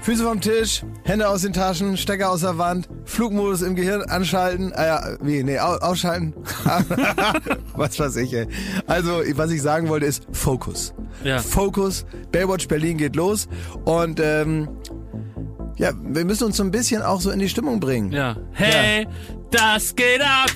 Füße vom Tisch, Hände aus den Taschen, Stecker aus der Wand, Flugmodus im Gehirn anschalten, ausschalten. Was weiß ich, ey. Also, was ich sagen wollte ist Fokus. Ja. Fokus, Baywatch Berlin geht los und wir müssen uns so ein bisschen auch so in die Stimmung bringen. Ja. Hey, das geht ab!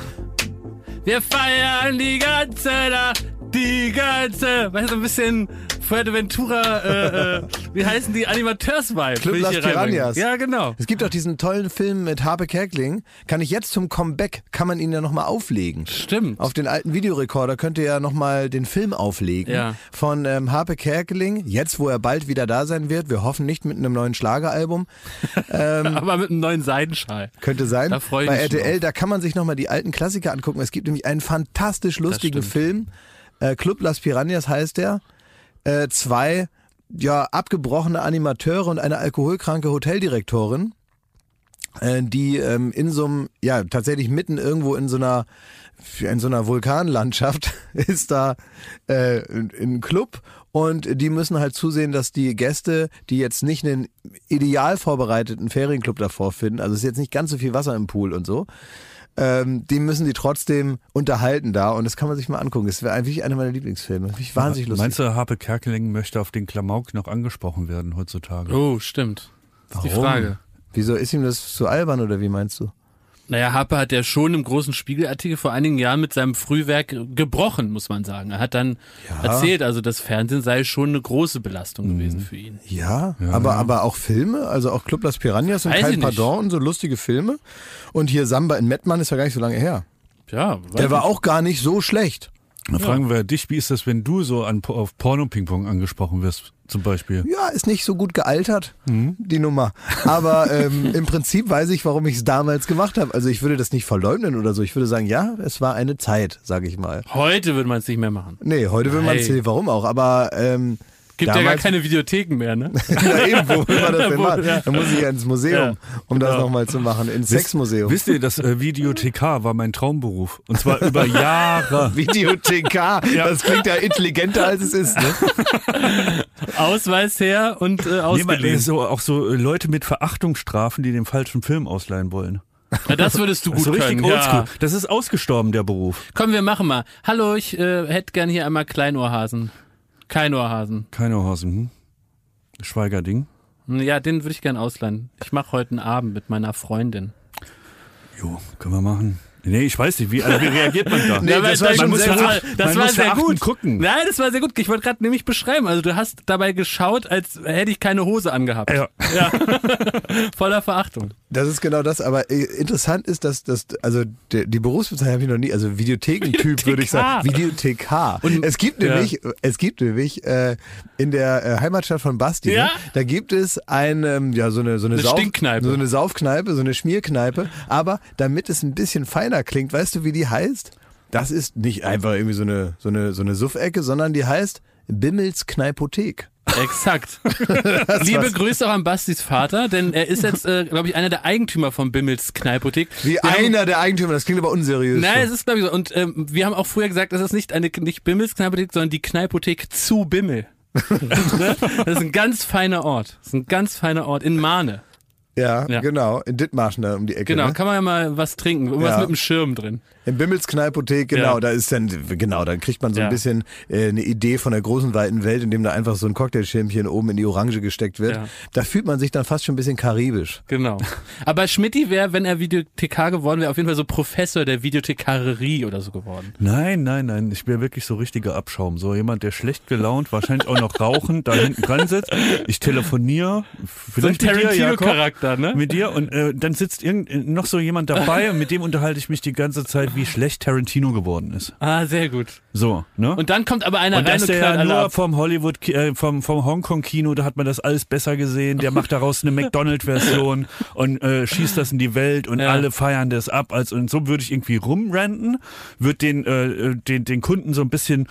Wir feiern die ganze Nacht, weißt du, so ein bisschen Fuerteventura, wie heißen die Animateurs-Vibe? Club Las Piranhas. Ja, genau. Es gibt auch diesen tollen Film mit Harpe Kerkeling. Kann ich jetzt zum Comeback, kann man ihn ja nochmal auflegen. Stimmt. Auf den alten Videorekorder könnt ihr ja nochmal den Film auflegen von Harpe Kerkeling. Jetzt, wo er bald wieder da sein wird. Wir hoffen nicht mit einem neuen Schlageralbum. Aber mit einem neuen Seidenschal. Könnte sein. Da freue ich Bei mich RTL, drauf. Da kann man sich nochmal die alten Klassiker angucken. Es gibt nämlich einen fantastisch lustigen Film. Club Las Piranhas heißt der. 2 abgebrochene Animateure und eine alkoholkranke Hoteldirektorin, die in so einem, tatsächlich mitten irgendwo in so einer Vulkanlandschaft ist da ein Club und die müssen halt zusehen, dass die Gäste, die jetzt nicht einen ideal vorbereiteten Ferienclub davor finden, also es ist jetzt nicht ganz so viel Wasser im Pool und so, die müssen die trotzdem unterhalten da und das kann man sich mal angucken. Das wäre eigentlich einer meiner Lieblingsfilme. Das finde ich wahnsinnig lustig. Meinst du, Harpe Kerkeling möchte auf den Klamauk noch angesprochen werden heutzutage? Oh, stimmt. Das ist die Frage. Wieso, ist ihm das zu albern oder wie meinst du? Naja, Harpe hat ja schon im großen Spiegelartikel vor einigen Jahren mit seinem Frühwerk gebrochen, muss man sagen. Er hat dann erzählt, also das Fernsehen sei schon eine große Belastung gewesen für ihn. Ja, aber auch Filme, also auch Club Las Piranhas und Kein Pardon und so lustige Filme. Und hier Samba in Mettmann ist ja gar nicht so lange her. Ja, der war auch gar nicht so schlecht. Dann fragen wir dich, wie ist das, wenn du so auf Porno-Ping-Pong angesprochen wirst, zum Beispiel? Ja, ist nicht so gut gealtert, die Nummer. Aber im Prinzip weiß ich, warum ich es damals gemacht habe. Also ich würde das nicht verleugnen oder so. Ich würde sagen, ja, es war eine Zeit, sage ich mal. Heute würde man es nicht mehr machen. Nee, heute würde man es nicht. Warum auch? Aber gibt damals ja gar keine Videotheken mehr, ne? Ja, eben, wo will man das denn machen? Da muss ich ja ins Museum, um das nochmal zu machen, ins Sexmuseum. Wisst ihr, das Videothekar war mein Traumberuf. Und zwar über Jahre. Videothekar, das klingt ja intelligenter, als es ist, ne? Ausweis her und ausgeliehen. Auch so Leute mit Verachtungsstrafen, die den falschen Film ausleihen wollen. Ja, das würdest du gut können. Richtig oldschool. Das ist ausgestorben, der Beruf. Komm, wir machen mal. Hallo, ich hätte gern hier einmal Kleinohrhasen. Keinohrhasen. Keinohrhasen, Schweigerding. Ja, den würde ich gern ausleihen. Ich mache heute einen Abend mit meiner Freundin. Jo, können wir machen. Nee, ich weiß nicht, wie reagiert man da? Nee, das war schon sehr gut. Das war sehr gut. Gucken. Nein, das war sehr gut. Ich wollte gerade nämlich beschreiben. Also du hast dabei geschaut, als hätte ich keine Hose angehabt. Ja. Voller Verachtung. Das ist genau das, aber interessant ist, dass also die Berufsbezeichnung habe ich noch nie, also Videothekentyp würde ich sagen, Videothekar. Und es gibt nämlich in der Heimatstadt von Basti, ne, da gibt es so eine Stinkkneipe, so eine Saufkneipe, so eine Schmierkneipe, aber damit es ein bisschen feiner klingt, weißt du, wie die heißt? Das ist nicht einfach irgendwie so eine Suffecke, sondern die heißt Bimmels Kneipothek. Exakt. Liebe Grüße auch an Bastis Vater, denn er ist jetzt, glaube ich, einer der Eigentümer von Bimmels Kneipothek. Der Eigentümer, das klingt aber unseriös. Nein, es ist, glaube ich, so. Und wir haben auch früher gesagt, das ist nicht Bimmels Kneipothek, sondern die Kneipothek zu Bimmel. Das ist ein ganz feiner Ort. Das ist ein ganz feiner Ort in Mahne. Ja, genau. In Dithmarschen da um die Ecke. Genau, ne? Kann man ja mal was trinken. Irgendwas mit einem Schirm drin. Im Bimmels Kneipothek, genau, da ist dann, dann kriegt man so ein bisschen eine Idee von der großen, weiten Welt, indem da einfach so ein Cocktailschirmchen oben in die Orange gesteckt wird. Ja. Da fühlt man sich dann fast schon ein bisschen karibisch. Genau. Aber Schmidti wäre, wenn er Videothekar geworden wäre, auf jeden Fall so Professor der Videothekarerie oder so geworden. Nein. Ich wäre wirklich so richtiger Abschaum. So jemand, der schlecht gelaunt, wahrscheinlich auch noch rauchend, da hinten dran sitzt. Ich telefoniere. So ein Tarantino-Charakter, ne? Mit dir und dann sitzt noch so jemand dabei und mit dem unterhalte ich mich die ganze Zeit, wie schlecht Tarantino geworden ist. Ah, sehr gut. So, ne? Und dann kommt aber einer und rein und der ja nur vom Hollywood, vom Hongkong-Kino, da hat man das alles besser gesehen. Der macht daraus eine McDonald-Version und schießt das in die Welt und alle feiern das ab. Und so würde ich irgendwie rumranten, würde den Kunden so ein bisschen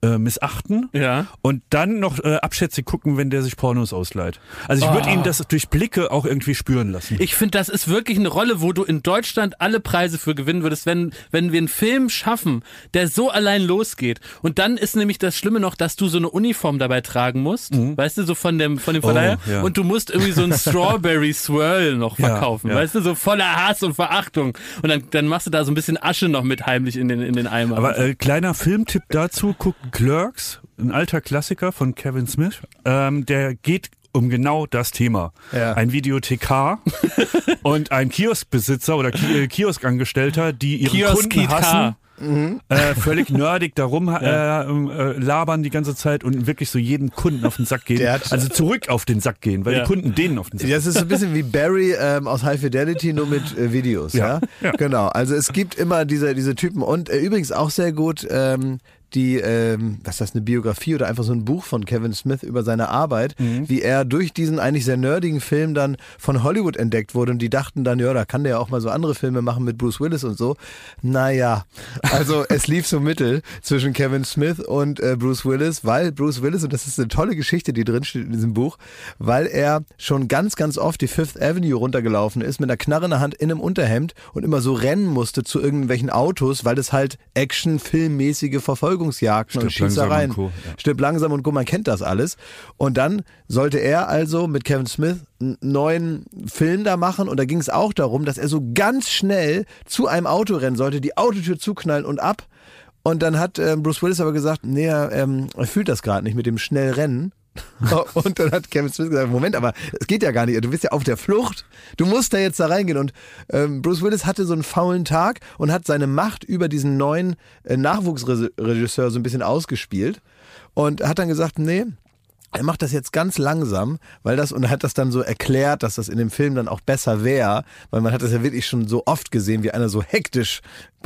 missachten und dann noch abschätzig gucken, wenn der sich Pornos ausleiht. Also ich würde ihn das durch Blicke auch irgendwie spüren lassen. Ich finde, das ist wirklich eine Rolle, wo du in Deutschland alle Preise für gewinnen würdest, wenn wir einen Film schaffen, der so allein losgeht. Und dann ist nämlich das Schlimme noch, dass du so eine Uniform dabei tragen musst, weißt du, so von dem Verleiher. Ja. Und du musst irgendwie so einen Strawberry Swirl noch verkaufen, weißt du, so voller Hass und Verachtung. Und dann machst du da so ein bisschen Asche noch mit heimlich in den Eimer. Aber kleiner Filmtipp dazu, guck Clerks, ein alter Klassiker von Kevin Smith, der geht um genau das Thema. Ja. Ein Videothekar und ein Kioskbesitzer oder Kioskangestellter, die ihren Kunden hassen. Völlig nerdig darum labern die ganze Zeit und wirklich so jeden Kunden auf den Sack gehen. Also zurück auf den Sack gehen, weil die Kunden denen auf den Sack gehen. Das ist ein bisschen wie Barry aus High Fidelity, nur mit Videos. Ja? Genau, also es gibt immer diese Typen und übrigens auch sehr gut was ist das, eine Biografie oder einfach so ein Buch von Kevin Smith über seine Arbeit, wie er durch diesen eigentlich sehr nerdigen Film dann von Hollywood entdeckt wurde und die dachten dann, ja, da kann der ja auch mal so andere Filme machen mit Bruce Willis und so. Naja, also es lief so mittel zwischen Kevin Smith und Bruce Willis, weil Bruce Willis, und das ist eine tolle Geschichte, die drin steht in diesem Buch, weil er schon ganz, ganz oft die Fifth Avenue runtergelaufen ist mit einer Knarre in der Hand in einem Unterhemd und immer so rennen musste zu irgendwelchen Autos, weil das halt Action-filmmäßige Verfolgungsjagden und Schießereien. Stirb langsam und Co. Man kennt das alles. Und dann sollte er also mit Kevin Smith einen neuen Film da machen und da ging es auch darum, dass er so ganz schnell zu einem Auto rennen sollte, die Autotür zuknallen und ab. Und dann hat Bruce Willis aber gesagt, nee, er fühlt das gerade nicht mit dem schnell Rennen. Und dann hat Kevin Smith gesagt, Moment, aber es geht ja gar nicht, du bist ja auf der Flucht, du musst da jetzt da reingehen. Und Bruce Willis hatte so einen faulen Tag und hat seine Macht über diesen neuen Nachwuchsregisseur so ein bisschen ausgespielt und hat dann gesagt, nee, er macht das jetzt ganz langsam, und er hat das dann so erklärt, dass das in dem Film dann auch besser wäre, weil man hat das ja wirklich schon so oft gesehen, wie einer so hektisch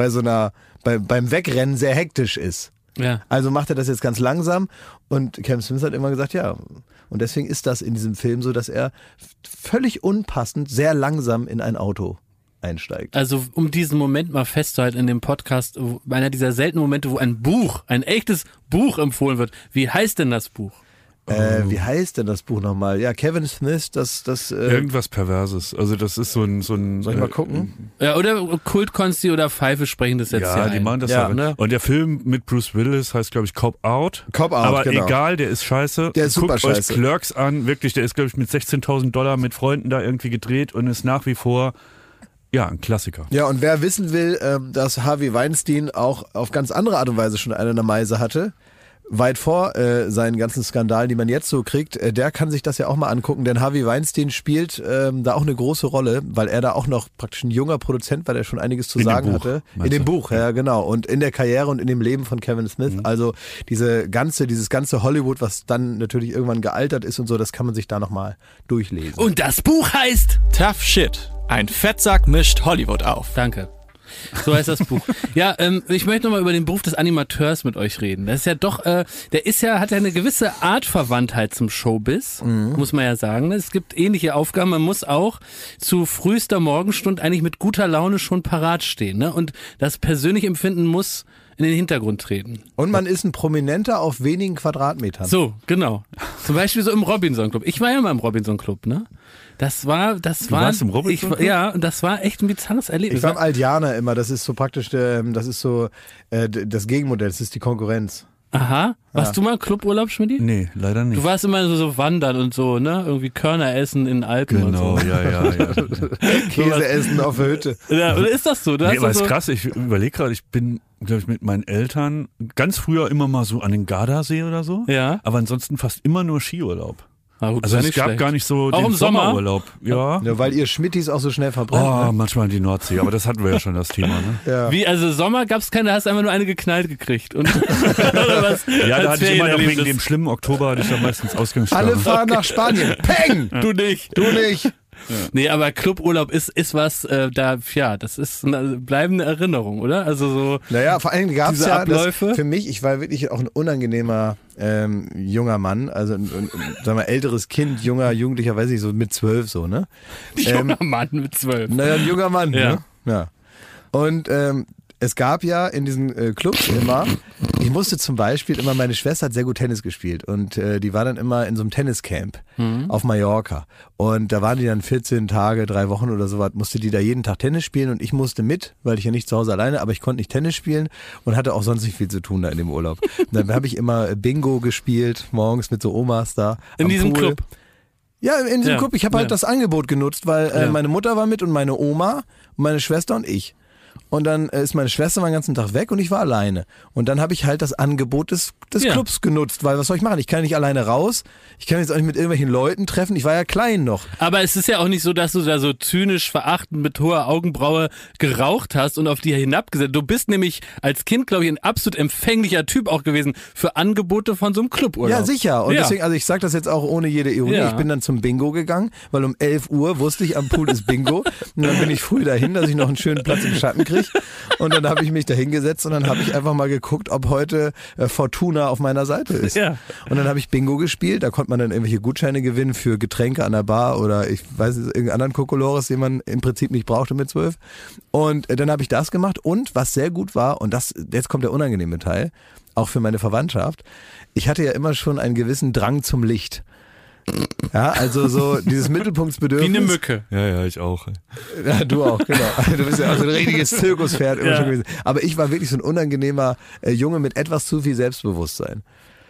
beim Wegrennen sehr hektisch ist. Ja. Also macht er das jetzt ganz langsam und Kevin Smith hat immer gesagt, ja. Und deswegen ist das in diesem Film so, dass er völlig unpassend sehr langsam in ein Auto einsteigt. Also um diesen Moment mal festzuhalten in dem Podcast, einer dieser seltenen Momente, wo ein echtes Buch empfohlen wird. Wie heißt denn das Buch? Wie heißt denn das Buch nochmal? Ja, Kevin Smith, irgendwas Perverses. Also das ist so ein soll ich mal gucken? Ja, oder Kultkonsti oder Pfeife sprechen das jetzt ja die machen das ja. Ne? Und der Film mit Bruce Willis heißt, glaube ich, Cop Out. Aber genau. Egal, der ist scheiße. Der ist super scheiße. Guckt euch Clerks an. Wirklich, der ist, glaube ich, mit $16.000 mit Freunden da irgendwie gedreht und ist nach wie vor ein Klassiker. Ja, und wer wissen will, dass Harvey Weinstein auch auf ganz andere Art und Weise schon eine in der Meise hatte, weit vor seinen ganzen Skandalen, die man jetzt so kriegt, der kann sich das ja auch mal angucken, denn Harvey Weinstein spielt da auch eine große Rolle, weil er da auch noch praktisch ein junger Produzent, weil er schon einiges zu sagen hatte. In dem Buch, ja genau. Und in der Karriere und in dem Leben von Kevin Smith. Also dieses ganze Hollywood, was dann natürlich irgendwann gealtert ist und so, das kann man sich da nochmal durchlesen. Und das Buch heißt Tough Shit. Ein Fettsack mischt Hollywood auf. Danke. So heißt das Buch. Ja, ich möchte nochmal über den Beruf des Animateurs mit euch reden. Das ist ja doch, hat ja eine gewisse Art Verwandtheit zum Showbiz, muss man ja sagen. Es gibt ähnliche Aufgaben. Man muss auch zu frühester Morgenstund eigentlich mit guter Laune schon parat stehen. Ne? Und das persönliche Empfinden muss in den Hintergrund treten. Und man ist ein Prominenter auf wenigen Quadratmetern. So, genau. Zum Beispiel so im Robinson Club. Ich war ja mal im Robinson Club, ne? Du warst im Robinson Club? Ja, und das war echt ein bizarres Erlebnis. Ich war im Altiana immer, das ist so praktisch, das ist so das Gegenmodell, das ist die Konkurrenz. Aha. Warst du mal Cluburlaub, Schmidti? Nee, leider nicht. Du warst immer so wandern und so, ne? Irgendwie Körner essen in Alpen genau, und so. Ja. Käse essen auf der Hütte. Ja, oder ist das so? Aber ist krass, ich überlege gerade, ich bin, glaube ich, mit meinen Eltern ganz früher immer mal so an den Gardasee oder so. Ja. Aber ansonsten fast immer nur Skiurlaub. Gut, also es gab gar nicht so auch den Sommerurlaub. Ja, weil ihr Schmittis auch so schnell verbrennt. Ne? Manchmal die Nordsee, aber das hatten wir ja schon, das Thema. Ne? Ja. Wie, also Sommer gab's keine, da hast du einfach nur eine geknallt gekriegt. Und oder was? Ja, da hatte ich immer noch wegen dem schlimmen Oktober, hatte ich dann meistens Ausgangssperre. Alle fahren nach Spanien. Peng! Du nicht. Ja. Nee, aber Cluburlaub ist was, das ist eine bleibende Erinnerung, oder? Also so. Naja, vor allem gab es ja Abläufe. Für mich, ich war wirklich auch ein unangenehmer junger Mann, also sagen wir älteres Kind, Jugendlicher, weiß ich, so mit 12 so, ne? Junger Mann mit 12. Naja, ein junger Mann, ja. Ne? Ja. Und es gab ja in diesen Clubs immer, ich musste zum Beispiel immer, meine Schwester hat sehr gut Tennis gespielt und die war dann immer in so einem Tenniscamp auf Mallorca und da waren die dann 14 Tage, 3 Wochen oder sowas, musste die da jeden Tag Tennis spielen und ich musste mit, weil ich ja nicht zu Hause alleine, aber ich konnte nicht Tennis spielen und hatte auch sonst nicht viel zu tun da in dem Urlaub. Und dann habe ich immer Bingo gespielt, morgens mit so Omas da in am diesem Pool. Club? Ja, in diesem Club. Ich habe halt das Angebot genutzt, weil meine Mutter war mit und meine Oma und meine Schwester und ich. Und dann ist meine Schwester den ganzen Tag weg und ich war alleine. Und dann habe ich halt das Angebot des Clubs genutzt, weil was soll ich machen? Ich kann nicht alleine raus, ich kann mich jetzt auch nicht mit irgendwelchen Leuten treffen, ich war ja klein noch. Aber es ist ja auch nicht so, dass du da so zynisch verachtend mit hoher Augenbraue geraucht hast und auf die hinabgesetzt. Du bist nämlich als Kind, glaube ich, ein absolut empfänglicher Typ auch gewesen für Angebote von so einem Cluburlaub. Ja, sicher. Und deswegen, also ich sage das jetzt auch ohne jede Ironie, ich bin dann zum Bingo gegangen, weil um 11 Uhr wusste ich, am Pool ist Bingo. Und dann bin ich früh dahin, dass ich noch einen schönen Platz im Schatten kriege. Und dann habe ich mich da hingesetzt und dann habe ich einfach mal geguckt, ob heute Fortuna auf meiner Seite ist. Ja. Und dann habe ich Bingo gespielt, da konnte man dann irgendwelche Gutscheine gewinnen für Getränke an der Bar oder ich weiß nicht, irgendeinen anderen Kokolores, den man im Prinzip nicht brauchte mit 12. Und dann habe ich das gemacht und was sehr gut war, und das, jetzt kommt der unangenehme Teil, auch für meine Verwandtschaft, ich hatte ja immer schon einen gewissen Drang zum Licht. Ja, also so dieses Mittelpunktsbedürfnis. Wie eine Mücke. Ja, ich auch. Ja, du auch, genau. Du bist ja auch so ein richtiges Zirkuspferd immer schon gewesen. Aber ich war wirklich so ein unangenehmer Junge mit etwas zu viel Selbstbewusstsein.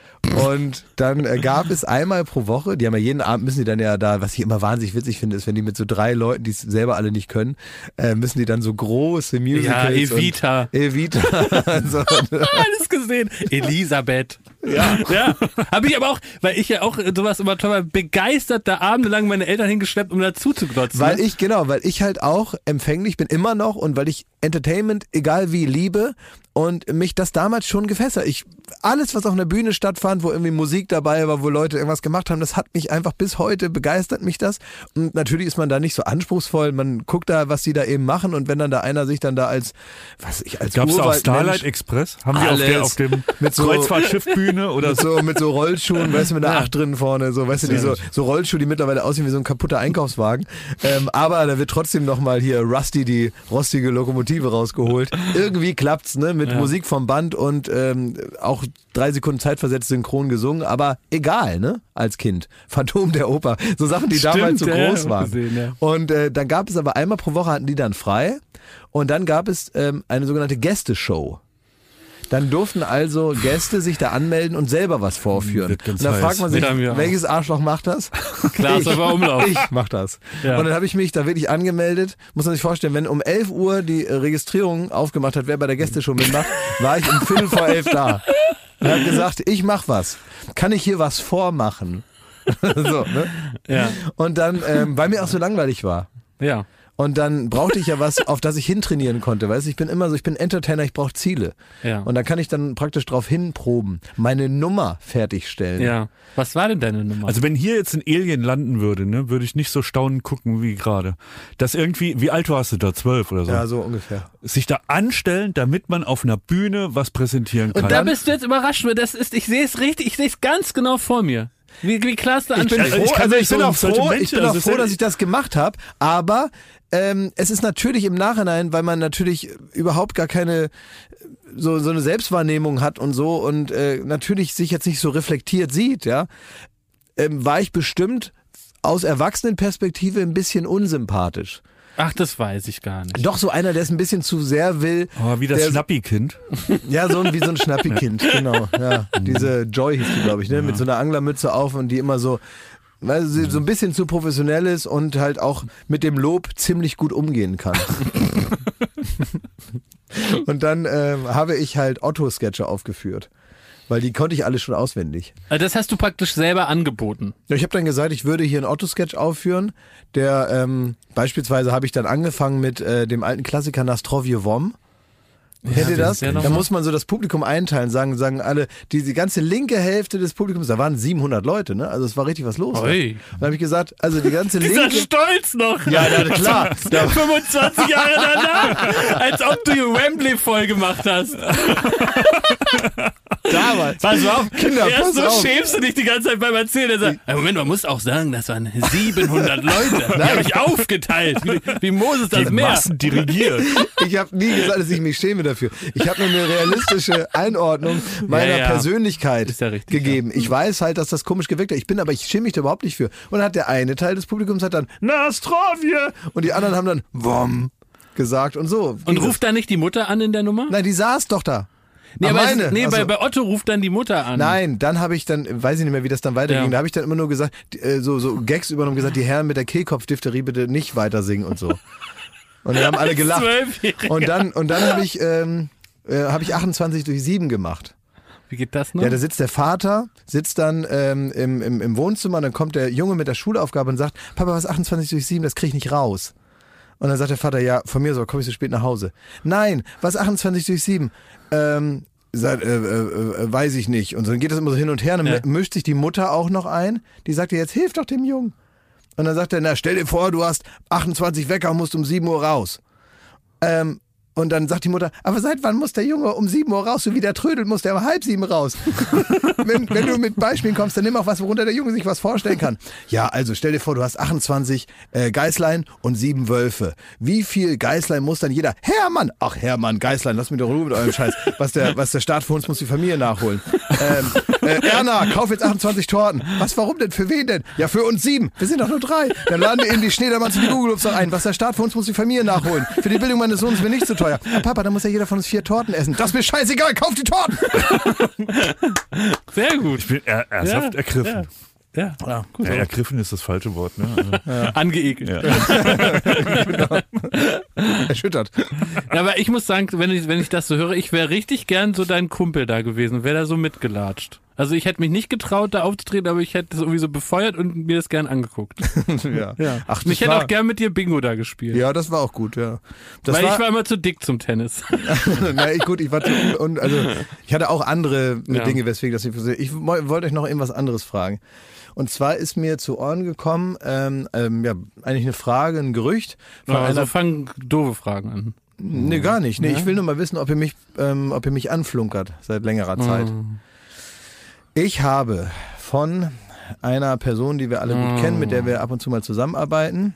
Und dann gab es einmal pro Woche, die haben ja jeden Abend, müssen die dann ja da, was ich immer wahnsinnig witzig finde, ist, wenn die mit so 3 Leuten, die es selber alle nicht können, müssen die dann so große Musicals. Ja, Evita. So. Alles gesehen. Elisabeth. Ja. Habe ich aber auch, weil ich ja auch sowas immer toll war, begeistert da abendelang meine Eltern hingeschleppt, um dazu zu glotzen. Weil ich halt auch empfänglich bin, immer noch, und weil ich Entertainment, egal wie, liebe und mich das damals schon gefesselt. Alles, was auf einer Bühne stattfand, wo irgendwie Musik dabei war, wo Leute irgendwas gemacht haben, das hat mich einfach bis heute, begeistert mich das. Und natürlich ist man da nicht so anspruchsvoll, man guckt da, was die da eben machen, und wenn dann da einer sich dann da als Gab's da auch Starlight Express? Haben die auf dem mit so Kreuzfahrtschiffbühne oder mit so Rollschuhen, weißt du, mit einer 8 drin vorne, so, weißt du, die so Rollschuhe, die mittlerweile aussehen wie so ein kaputter Einkaufswagen. Aber da wird trotzdem nochmal hier Rusty, die rostige Lokomotive rausgeholt. Irgendwie klappt's, ne, mit Musik vom Band und auch 3 Sekunden zeitversetzt synchron gesungen, aber egal, ne, als Kind. Phantom der Oper. So Sachen, die damals so groß waren. Gesehen, ja. Und dann gab es aber einmal pro Woche, hatten die dann frei, und dann gab es eine sogenannte Gästeshow. Dann durften also Gäste sich da anmelden und selber was vorführen. Und da fragt man sich, welches Arschloch macht das? Klar, aber Umlauf. Ich mach das. Ja. Und dann habe ich mich da wirklich angemeldet. Muss man sich vorstellen, wenn um 11 Uhr die Registrierung aufgemacht hat, wer bei der Gästeshow mitmacht, war ich um 11:15 da. Und habe gesagt, ich mach was. Kann ich hier was vormachen? So, ne? Ja. Und dann, weil mir auch so langweilig war. Ja. Und dann brauchte ich ja was, auf das ich hintrainieren konnte. Weißt du, ich bin immer so, ich bin Entertainer, ich brauche Ziele. Ja. Und dann kann ich dann praktisch drauf hinproben, meine Nummer fertigstellen. Ja. Was war denn deine Nummer? Also wenn hier jetzt ein Alien landen würde, ne, würde ich nicht so staunend gucken wie gerade. Das irgendwie, wie alt warst du da? 12 oder so? Ja, so ungefähr. Sich da anstellen, damit man auf einer Bühne was präsentieren kann. Und da bist du jetzt überrascht, weil ich sehe es richtig, ich sehe es ganz genau vor mir. Wie klar ist der Anstrengung? Ich bin auch froh, dass ich das gemacht habe, aber es ist natürlich im Nachhinein, weil man natürlich überhaupt gar keine so eine Selbstwahrnehmung hat und so und natürlich sich jetzt nicht so reflektiert sieht, ja, war ich bestimmt aus Erwachsenenperspektive ein bisschen unsympathisch. Ach, das weiß ich gar nicht. Doch, so einer, der es ein bisschen zu sehr will. Oh, wie das Schnappi-Kind. Ja, wie so ein Schnappi-Kind, genau. Ja. Diese Joy hieß die, glaube ich, ne? Ja. Mit so einer Anglermütze auf und die immer so, weil sie so ein bisschen zu professionell ist und halt auch mit dem Lob ziemlich gut umgehen kann. Und dann habe ich halt Otto-Sketche aufgeführt. Weil die konnte ich alle schon auswendig. Also das hast du praktisch selber angeboten? Ja, ich habe dann gesagt, ich würde hier einen Otto-Sketch aufführen. Der beispielsweise habe ich dann angefangen mit dem alten Klassiker Nastrovje Vom. Kennt ihr das? Ja, da muss man so das Publikum einteilen, sagen alle, die ganze linke Hälfte des Publikums, da waren 700 Leute, ne? Also es war richtig was los. Oi. Und dann habe ich gesagt, also die ganze linke... Dieser Stolz noch! Ja, klar. 25 Jahre danach, als ob du die Wembley voll gemacht hast. damals. Pass auf, Kinder, erst pass so auf. schämst du dich die ganze Zeit beim Erzählen. Er sagt, Moment, man muss auch sagen, das waren 700 Leute. Die habe ich aufgeteilt, wie Moses das Die Meer. Massen dirigiert. Ich habe nie gesagt, dass ich mich schäme dafür. Ich habe nur eine realistische Einordnung meiner Persönlichkeit Ist ja richtig, gegeben. Ich weiß halt, dass das komisch gewirkt hat. Ich schäme mich da überhaupt nicht für. Und dann hat der eine Teil des Publikums hat dann Nastrovje und die anderen haben dann Wom gesagt und so. Und ruft da nicht die Mutter an in der Nummer? Nein, die saß doch da. Nee, Ah, aber meine. Also- bei Otto ruft dann die Mutter an. Nein, dann habe ich weiß ich nicht mehr, wie das dann weiterging. Ja. Da habe ich dann immer nur gesagt, so Gags übernommen, gesagt, die Herren mit der Kehlkopfdiphtherie bitte nicht weiter singen und so. Und dann haben alle gelacht. 12-Jähriger. Und dann habe ich 28/7 gemacht. Wie geht das noch? Ja, da sitzt der Vater, sitzt dann im Wohnzimmer und dann kommt der Junge mit der Schulaufgabe und sagt, Papa, was 28/7, das kriege ich nicht raus. Und dann sagt der Vater, ja, von mir so, komme ich so spät nach Hause. Nein, was 28/7? Weiß ich nicht. Und so, dann geht das immer so hin und her. Und dann mischt sich die Mutter auch noch ein. Die sagt ja, jetzt hilf doch dem Jungen. Und dann sagt er, na, stell dir vor, du hast 28 Wecker und musst um 7 Uhr raus. Und dann sagt die Mutter, aber seit wann muss der Junge um 7 Uhr raus? So wie der trödelt, muss der um 6:30 raus. wenn du mit Beispielen kommst, dann nimm auch was, worunter der Junge sich was vorstellen kann. Ja, also stell dir vor, du hast 28 Geißlein und 7 Wölfe. Wie viel Geißlein muss dann jeder? Hermann! Ach Hermann, Geißlein, lass mich doch Ruhe mit eurem Scheiß. Was der Staat für uns muss die Familie nachholen. Erna, kauf jetzt 28 Torten. Was, warum denn? Für wen denn? Ja, für uns 7. Wir sind doch nur 3. Dann laden wir eben die Schneedermanns und die Gugelupps noch ein. Was der Staat für uns muss die Familie nachholen. Für die Bildung meines Sohnes mir nicht so teuer. Ja, Papa, dann muss ja jeder von uns 4 Torten essen. Das ist mir scheißegal, kauf die Torten! Sehr gut. Ich bin ernsthaft ergriffen. Ja, gut. Ja, ergriffen ist das falsche Wort. Ne? Also, Angeekelt. ja. Erschüttert. Ja, aber ich muss sagen, wenn ich das so höre, ich wäre richtig gern so dein Kumpel da gewesen, wäre da so mitgelatscht. Also ich hätte mich nicht getraut, da aufzutreten, aber ich hätte das irgendwie so befeuert und mir das gern angeguckt. Ja. Ach, Und ich hätte auch gern mit dir Bingo da gespielt. Ja, das war auch gut, ja. Weil ich war immer zu dick zum Tennis. Ich war ich hatte auch andere Dinge, weswegen das nicht. Ich wollte euch noch irgendwas anderes fragen. Und zwar ist mir zu Ohren gekommen, eigentlich eine Frage, ein Gerücht. Also fangen doofe Fragen an. Nee, gar nicht. Nee, ich will nur mal wissen, ob ihr mich anflunkert seit längerer Zeit. Ich habe von einer Person, die wir alle gut kennen, mit der wir ab und zu mal zusammenarbeiten.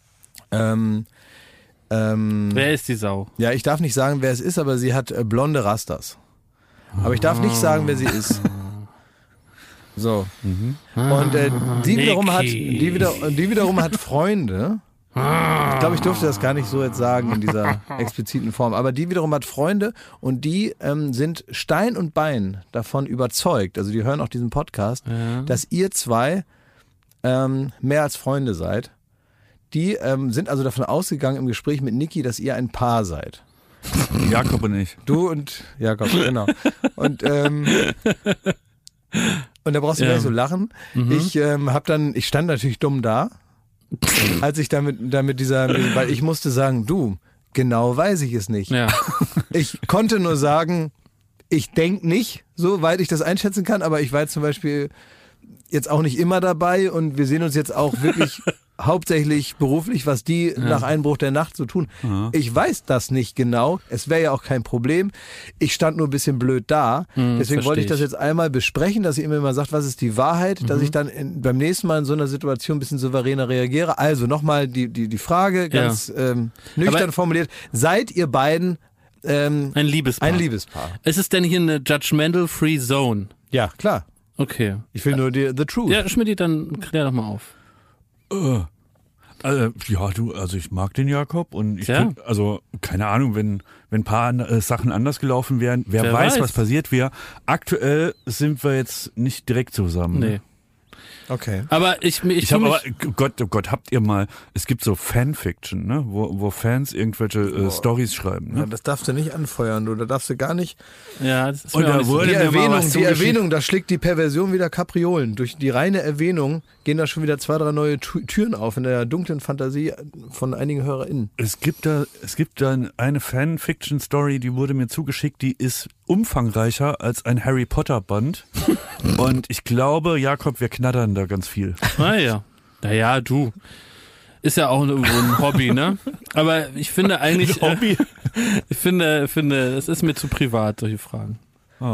Wer ist die Sau? Ja, ich darf nicht sagen, wer es ist, aber sie hat blonde Rastas. Aber ich darf nicht sagen, wer sie ist. So. Und die wiederum hat Freunde. Ich glaube, ich durfte das gar nicht so jetzt sagen in dieser expliziten Form. Aber die wiederum hat Freunde und die sind Stein und Bein davon überzeugt, also die hören auch diesen Podcast, dass ihr zwei mehr als Freunde seid. Die sind also davon ausgegangen im Gespräch mit Niki, dass ihr ein Paar seid. Jakob und ich. Du und Jakob, genau. Und da brauchst du gar nicht so lachen. Ich stand natürlich dumm da. Als ich weil ich musste sagen, du, genau weiß ich es nicht. Ja. Ich konnte nur sagen, ich denke nicht, soweit ich das einschätzen kann, aber ich war jetzt zum Beispiel jetzt auch nicht immer dabei und wir sehen uns jetzt auch wirklich hauptsächlich beruflich, was die nach Einbruch der Nacht so tun. Ja. Ich weiß das nicht genau. Es wäre ja auch kein Problem. Ich stand nur ein bisschen blöd da. Deswegen wollte ich das jetzt einmal besprechen, dass ihr immer mal sagt, was ist die Wahrheit, dass ich dann beim nächsten Mal in so einer Situation ein bisschen souveräner reagiere. Also nochmal die Frage ganz nüchtern formuliert. Seid ihr beiden ein Liebespaar? Ein Liebespaar. Ist es denn hier eine judgmental-free Zone? Ja, klar. Okay. Ich will nur the truth. Ja, Schmidt, dann klär doch mal auf. Also ich mag den Jakob und ich bin, also keine Ahnung, wenn ein paar Sachen anders gelaufen wären, wer weiß, was passiert wäre. Aktuell sind wir jetzt nicht direkt zusammen. Nee. Okay. Aber Gott, habt ihr mal, es gibt so Fanfiction, ne, wo Fans irgendwelche Storys schreiben. Ne? Ja, das darfst du nicht anfeuern, da darfst du gar nicht. Ja, das ist und da wurde die Erwähnung, da schlägt die Perversion wieder Kapriolen. Durch die reine Erwähnung gehen da schon wieder 2, 3 neue Türen auf in der dunklen Fantasie von einigen HörerInnen. Es gibt da eine Fanfiction-Story, die wurde mir zugeschickt, die ist umfangreicher als ein Harry Potter Band. Und ich glaube, Jakob, wir knattern da ganz viel. Ah ja. Naja, du. Ist ja auch irgendwo ein Hobby, ne? Aber ich finde eigentlich, Hobby? ich finde, es ist mir zu privat, solche Fragen. Ah.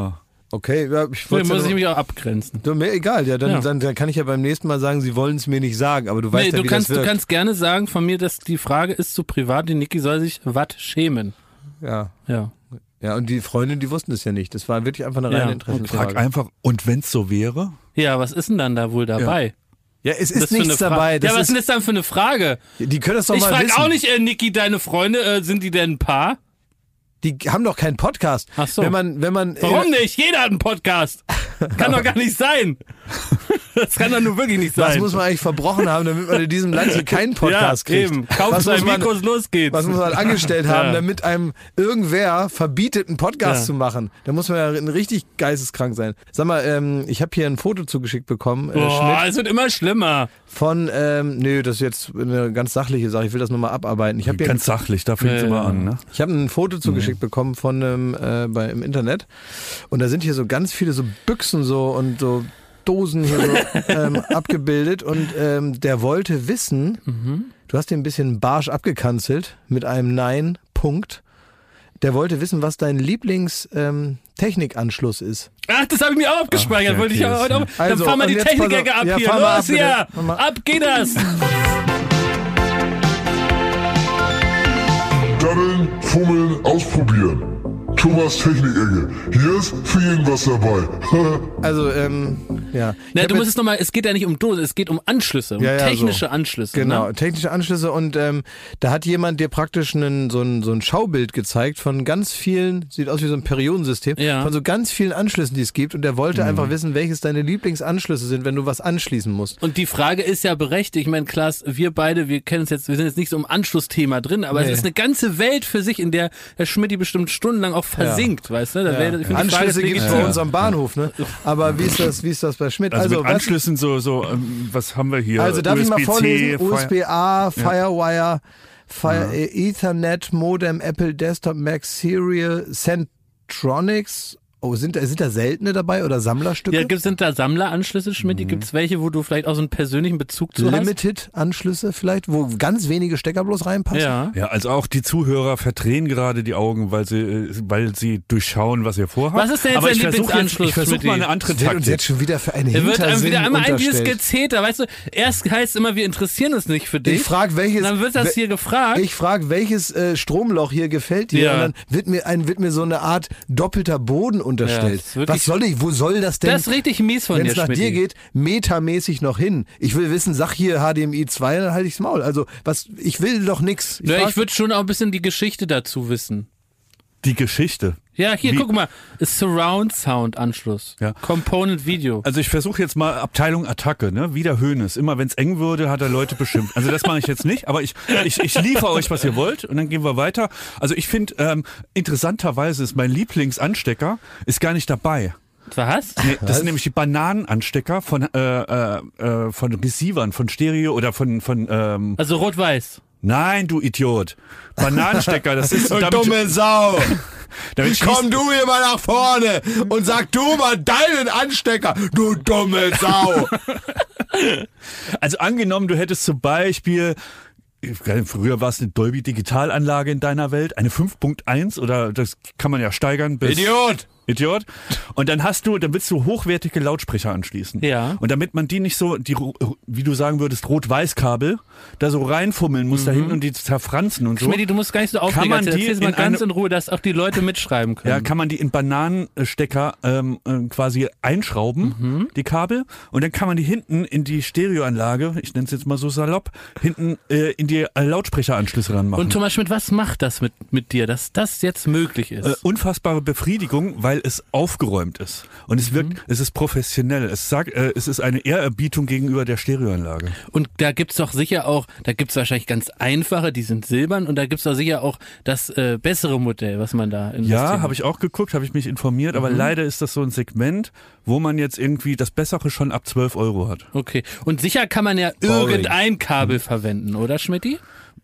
Okay, ja, Dann muss ich mich auch abgrenzen. Mir egal, dann kann ich ja beim nächsten Mal sagen, sie wollen es mir nicht sagen, aber du weißt ja, wie das wirkt. Du kannst gerne sagen von mir, dass die Frage ist zu privat, die Niki soll sich was schämen. Ja. Ja, und die Freundin, die wussten es ja nicht. Das war wirklich einfach eine reine Interessensfrage. Frag einfach, und wenn es so wäre? Ja, was ist denn dann da wohl dabei? Ja, es ist nichts dabei. Was ist denn das dann für eine Frage? Die können das doch mal wissen. Ich frage auch nicht, Niki, deine Freunde, sind die denn ein Paar? Die haben doch keinen Podcast. Ach so. Wenn man, warum nicht? Jeder hat einen Podcast. Kann doch gar nicht sein. Das kann doch nur wirklich nicht sein. Was muss man eigentlich verbrochen haben, damit man in diesem Land hier keinen Podcast kriegt? Eben. Kauft zwei Mikros, los geht's. Was muss man angestellt haben, damit einem irgendwer verbietet, einen Podcast zu machen? Da muss man ja richtig geisteskrank sein. Sag mal, ich habe hier ein Foto zugeschickt bekommen. Es wird immer schlimmer. Von, das ist jetzt eine ganz sachliche Sache. Ich will das nochmal abarbeiten. Ganz sachlich, da fängt es immer an. Ne? Ich habe ein Foto zugeschickt bekommen von im Internet. Und da sind hier so ganz viele so Büchsen und so Dosen hier so abgebildet. Und der wollte wissen, du hast den ein bisschen barsch abgekanzelt mit einem Nein, Punkt. Der wollte wissen, was dein Lieblings-Technikanschluss ist. Ach, das habe ich mir auch abgespeichert. Wollte ich heute auch. Dann fahren wir die Technik-Ecke ab hier. Los hier! Ab geht das! Daddeln, fummeln, ausprobieren. Thomas Technik-Ecke. Hier ist für jeden was dabei. Also, Na, du musst es nochmal, es geht ja nicht um Dosen, es geht um Anschlüsse, um technische Anschlüsse. Genau, technische Anschlüsse und da hat jemand dir praktisch so ein Schaubild gezeigt von ganz vielen, sieht aus wie so ein Periodensystem, von so ganz vielen Anschlüssen, die es gibt und der wollte einfach wissen, welches deine Lieblingsanschlüsse sind, wenn du was anschließen musst. Und die Frage ist ja berechtigt, ich meine, Klaas, wir beide, wir kennen es jetzt, wir sind jetzt nicht so im Anschlussthema drin, aber es ist eine ganze Welt für sich, in der Herr Schmidt bestimmt stundenlang auch versinkt, weißt du? Anschlüsse gibt es bei uns am Bahnhof, ne? Aber wie ist das bei Schmidt? Also mit Anschlüssen was haben wir hier? Also darf ich mal vorlesen? USB-A, Firewire, Ethernet, Modem, Apple Desktop, Mac Serial, Centronics. Oh, sind da seltene dabei oder Sammlerstücke? Ja, sind da Sammleranschlüsse, Schmidt? Gibt es welche, wo du vielleicht auch so einen persönlichen Bezug zu hast? Limited-Anschlüsse vielleicht, wo ganz wenige Stecker bloß reinpassen? Ja, also auch die Zuhörer verdrehen gerade die Augen, weil sie durchschauen, was ihr vorhabt. Was ist denn jetzt aber dein Lieblingsanschluss? Ich versuche mal eine andere Taktik. Uns jetzt schon wieder für eine Hintersinn unterstellt. wird einem wieder dieses Gezeter, weißt du? Erst heißt es immer, wir interessieren uns nicht für dich. Ich frage, welches... Dann wird das hier gefragt. Ich frage, welches Stromloch hier gefällt dir? Und dann wird mir so eine Art doppelter Boden unterstellt. Was soll ich? Wo soll das denn? Das ist richtig mies von dir, Wenn es nach dir geht, metamäßig noch hin. Ich will wissen, sag hier HDMI 2, dann halte ich's Maul. Also, ich will doch nix. Ich würde schon auch ein bisschen die Geschichte dazu wissen. Die Geschichte? Ja, hier, guck mal. Surround Sound Anschluss. Ja. Component Video. Also ich versuche jetzt mal Abteilung Attacke, ne? Wieder Hoeneß. Immer wenn es eng würde, hat er Leute beschimpft. Also das mache ich jetzt nicht, aber ich liefere euch, was ihr wollt und dann gehen wir weiter. Also ich finde, interessanterweise ist mein Lieblingsanstecker ist gar nicht dabei. Was? Nee, das sind nämlich die Bananenanstecker von Receivern, von Stereo oder von also rot-weiß. Nein, du Idiot. Bananenstecker, das ist... Du dumme Sau. Komm du hier mal nach vorne und sag du mal deinen Anstecker, du dumme Sau. Also angenommen, du hättest zum Beispiel... Früher war es eine Dolby-Digitalanlage in deiner Welt, eine 5.1 oder das kann man ja steigern bis... Idiot. Und dann willst du hochwertige Lautsprecher anschließen. Ja. Und damit man die nicht so, wie du sagen würdest, Rot-Weiß-Kabel, da so reinfummeln muss da hinten und die zerfranzen und so. Schmidti, du musst gar nicht so aufregen, erzähl's mal ganz in Ruhe, dass auch die Leute mitschreiben können. Ja, kann man die in Bananenstecker quasi einschrauben, die Kabel, und dann kann man die hinten in die Stereoanlage, ich nenne es jetzt mal so salopp, hinten in die Lautsprecheranschlüsse ranmachen. Und Thomas Schmidt, was macht das mit dir, dass das jetzt möglich ist? Unfassbare Befriedigung, weil es aufgeräumt ist. Und es wirkt, es ist professionell. Es ist eine Ehrerbietung gegenüber der Stereoanlage. Und da gibt's doch sicher auch, da gibt's wahrscheinlich ganz einfache, die sind silbern, und da gibt's doch sicher auch das bessere Modell, was man da investiert. Ja, habe ich auch geguckt, habe ich mich informiert, aber leider ist das so ein Segment, wo man jetzt irgendwie das Bessere schon ab 12 € hat. Okay. Und sicher kann man ja irgendein Kabel verwenden, oder Schmidti?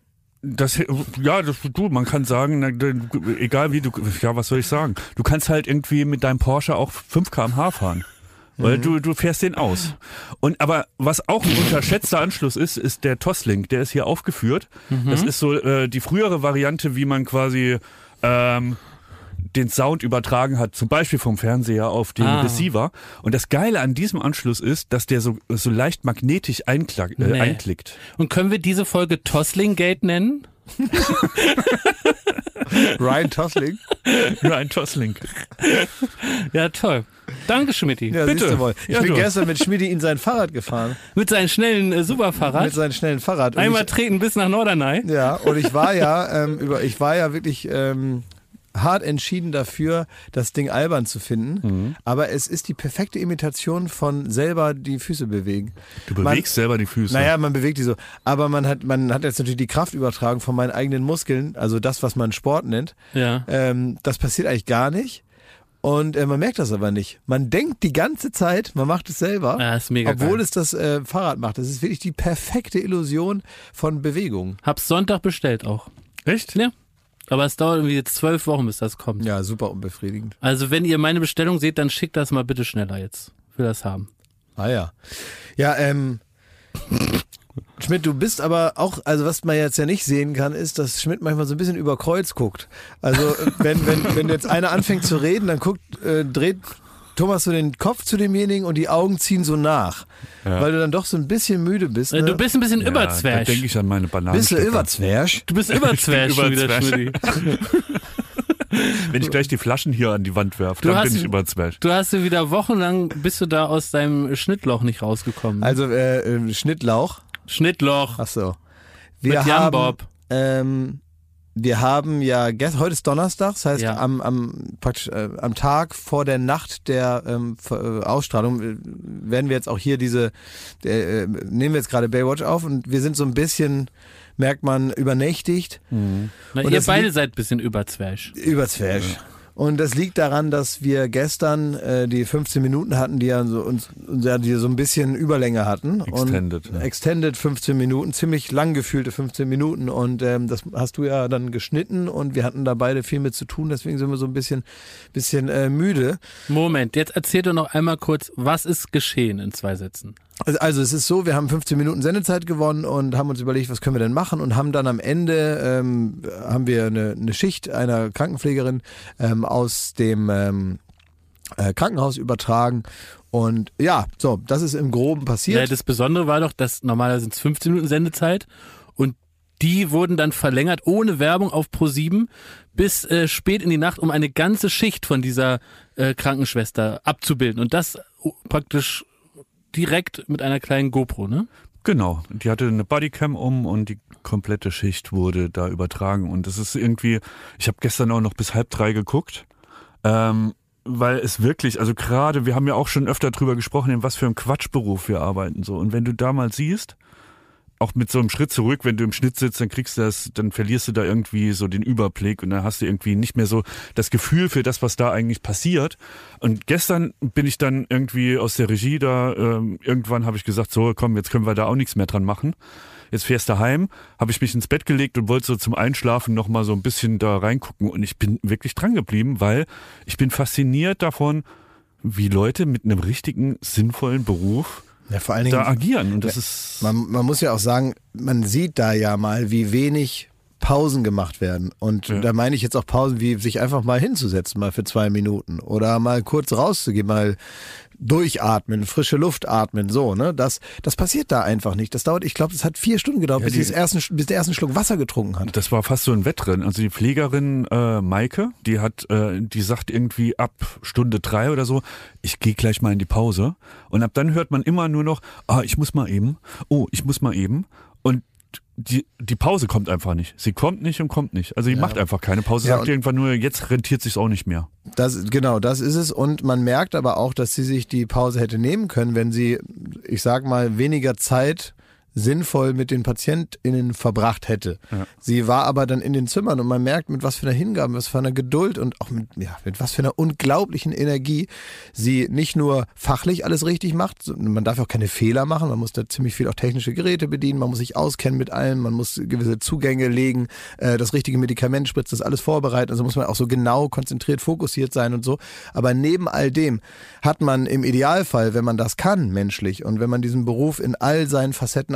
Man kann sagen, egal wie was soll ich sagen? Du kannst halt irgendwie mit deinem Porsche auch 5 km/h fahren. Weil du fährst den aus. Aber was auch ein unterschätzter Anschluss ist der Toslink. Der ist hier aufgeführt. Das ist so die frühere Variante, wie man quasi den Sound übertragen hat, zum Beispiel vom Fernseher auf den Receiver. Und das Geile an diesem Anschluss ist, dass der so leicht magnetisch einklickt. Und können wir diese Folge Toslingate nennen? Ryan Tosling. Ryan Tosling. Ja, toll. Danke, Schmidti. Ja, bitte. Ich bin gestern mit Schmidti in sein Fahrrad gefahren. Mit seinem schnellen Superfahrrad. Mit seinem schnellen Fahrrad. Und einmal treten bis nach Norderney. Ja, und ich war ja wirklich hart entschieden dafür, das Ding albern zu finden. Aber es ist die perfekte Imitation von selber die Füße bewegen. Du bewegst selber die Füße? Naja, man bewegt die so. Aber man hat jetzt natürlich die Kraft übertragen von meinen eigenen Muskeln, also das, was man Sport nennt. Ja. Das passiert eigentlich gar nicht. Und man merkt das aber nicht. Man denkt die ganze Zeit, man macht es selber, ja, ist mega obwohl geil. es das Fahrrad macht. Das ist wirklich die perfekte Illusion von Bewegung. Hab's Sonntag bestellt auch. Echt? Ja. Aber es dauert irgendwie jetzt 12 Wochen, bis das kommt. Ja, super unbefriedigend. Also wenn ihr meine Bestellung seht, dann schickt das mal bitte schneller jetzt. Ich will das haben. Ah ja. Ja, Schmidt, du bist aber auch, also was man jetzt ja nicht sehen kann, ist, dass Schmidt manchmal so ein bisschen über Kreuz guckt. Also wenn jetzt einer anfängt zu reden, dann dreht Thomas so den Kopf zu demjenigen und die Augen ziehen so nach. Ja. Weil du dann doch so ein bisschen müde bist. Ne? Du bist ein bisschen überzwerg. Da denke ich an meine Bananen. Bist du überzwerg? Du bist überzwerg schon wieder, Schmidti. Wenn ich gleich die Flaschen hier an die Wand werfe, dann bin ich überzwerg. Du hast wieder wochenlang, bist du da aus deinem Schnittloch nicht rausgekommen. Also Schnittlauch. Ach so. Mit Jan Bob. Wir haben ja, heute ist Donnerstag, das heißt ja. am Tag vor der Nacht der Ausstrahlung werden wir jetzt auch hier nehmen wir jetzt gerade Baywatch auf und wir sind so ein bisschen, merkt man, übernächtigt. Mhm. Na, ihr beide seid ein bisschen überzwerg. Überzwerg. Ja. Und das liegt daran, dass wir gestern die 15 Minuten hatten, die ja die so ein bisschen Überlänge hatten. Extended. Und Extended 15 Minuten, ziemlich lang gefühlte 15 Minuten. Und das hast du ja dann geschnitten und wir hatten da beide viel mit zu tun, deswegen sind wir so ein bisschen müde. Moment, jetzt erzähl doch noch einmal kurz, was ist geschehen in 2 Sätzen? Also es ist so, wir haben 15 Minuten Sendezeit gewonnen und haben uns überlegt, was können wir denn machen und haben dann am Ende haben wir eine Schicht einer Krankenpflegerin aus dem Krankenhaus übertragen und ja, so, das ist im Groben passiert. Ja, das Besondere war doch, dass normalerweise sind es 15 Minuten Sendezeit und die wurden dann verlängert ohne Werbung auf Pro7 bis spät in die Nacht, um eine ganze Schicht von dieser Krankenschwester abzubilden und das praktisch direkt mit einer kleinen GoPro, ne? Genau, die hatte eine Bodycam und die komplette Schicht wurde da übertragen und das ist irgendwie, ich habe gestern auch noch bis 2:30 geguckt, weil es wirklich, also gerade, wir haben ja auch schon öfter drüber gesprochen, in was für einem Quatschberuf wir arbeiten so und wenn du da mal siehst, auch mit so einem Schritt zurück, wenn du im Schnitt sitzt, dann verlierst du da irgendwie so den Überblick und dann hast du irgendwie nicht mehr so das Gefühl für das, was da eigentlich passiert. Und gestern bin ich dann irgendwie aus der Regie da, irgendwann habe ich gesagt, so komm, jetzt können wir da auch nichts mehr dran machen. Jetzt fährst du heim, habe ich mich ins Bett gelegt und wollte so zum Einschlafen nochmal so ein bisschen da reingucken und ich bin wirklich dran geblieben, weil ich bin fasziniert davon, wie Leute mit einem richtigen, sinnvollen Beruf vor allen Dingen, da agieren. Und das ist man muss ja auch sagen, man sieht da ja mal, wie wenig Pausen gemacht werden. Und da meine ich jetzt auch Pausen, wie sich einfach mal hinzusetzen, mal für 2 Minuten. Oder mal kurz rauszugehen, mal durchatmen, frische Luft atmen, so, ne? Das passiert da einfach nicht. Das dauert, ich glaube, das hat 4 Stunden gedauert, bis der ersten Schluck Wasser getrunken hat. Das war fast so ein Wettrennen. Also die Pflegerin Maike, die sagt irgendwie ab Stunde 3 oder so, ich gehe gleich mal in die Pause. Und ab dann hört man immer nur noch, ich muss mal eben. Und die Pause kommt einfach nicht. Sie kommt nicht und kommt nicht. Also die macht einfach keine Pause. Sie sagt irgendwann nur, jetzt rentiert sich's auch nicht mehr. Das ist es. Und man merkt aber auch, dass sie sich die Pause hätte nehmen können, wenn sie, ich sag mal, weniger Zeit sinnvoll mit den PatientInnen verbracht hätte. Ja. Sie war aber dann in den Zimmern und man merkt, mit was für einer Hingabe, was für einer Geduld und auch mit was für einer unglaublichen Energie sie nicht nur fachlich alles richtig macht, man darf auch keine Fehler machen, man muss da ziemlich viel auch technische Geräte bedienen, man muss sich auskennen mit allem, man muss gewisse Zugänge legen, das richtige Medikament spritzen, das alles vorbereiten, also muss man auch so genau konzentriert, fokussiert sein und so. Aber neben all dem hat man im Idealfall, wenn man das kann menschlich und wenn man diesen Beruf in all seinen Facetten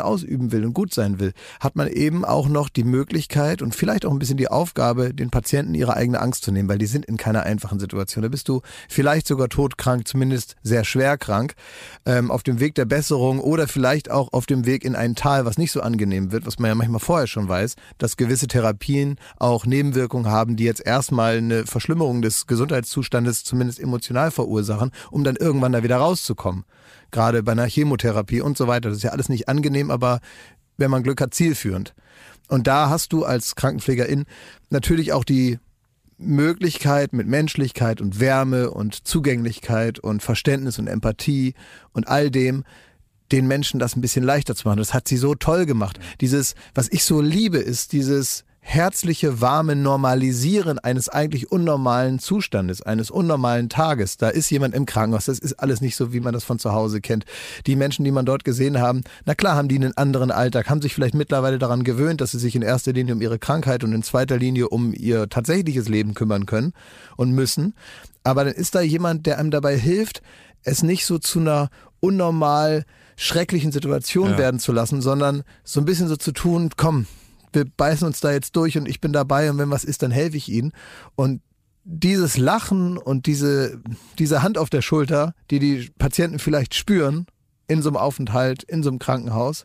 ausüben will und gut sein will, hat man eben auch noch die Möglichkeit und vielleicht auch ein bisschen die Aufgabe, den Patienten ihre eigene Angst zu nehmen, weil die sind in keiner einfachen Situation. Da bist du vielleicht sogar todkrank, zumindest sehr schwer krank, auf dem Weg der Besserung oder vielleicht auch auf dem Weg in ein Tal, was nicht so angenehm wird, was man ja manchmal vorher schon weiß, dass gewisse Therapien auch Nebenwirkungen haben, die jetzt erstmal eine Verschlimmerung des Gesundheitszustandes zumindest emotional verursachen, um dann irgendwann da wieder rauszukommen. Gerade bei einer Chemotherapie und so weiter. Das ist ja alles nicht angenehm, aber wenn man Glück hat, zielführend. Und da hast du als Krankenpflegerin natürlich auch die Möglichkeit mit Menschlichkeit und Wärme und Zugänglichkeit und Verständnis und Empathie und all dem, den Menschen das ein bisschen leichter zu machen. Das hat sie so toll gemacht. Dieses, was ich so liebe, ist dieses herzliche, warme Normalisieren eines eigentlich unnormalen Zustandes, eines unnormalen Tages. Da ist jemand im Krankenhaus, das ist alles nicht so, wie man das von zu Hause kennt. Die Menschen, die man dort gesehen haben, na klar haben die einen anderen Alltag, haben sich vielleicht mittlerweile daran gewöhnt, dass sie sich in erster Linie um ihre Krankheit und in zweiter Linie um ihr tatsächliches Leben kümmern können und müssen. Aber dann ist da jemand, der einem dabei hilft, es nicht so zu einer unnormal schrecklichen Situation werden zu lassen, sondern so ein bisschen so zu tun, komm, wir beißen uns da jetzt durch und ich bin dabei und wenn was ist, dann helfe ich ihnen. Und dieses Lachen und diese Hand auf der Schulter, die die Patienten vielleicht spüren in so einem Aufenthalt, in so einem Krankenhaus,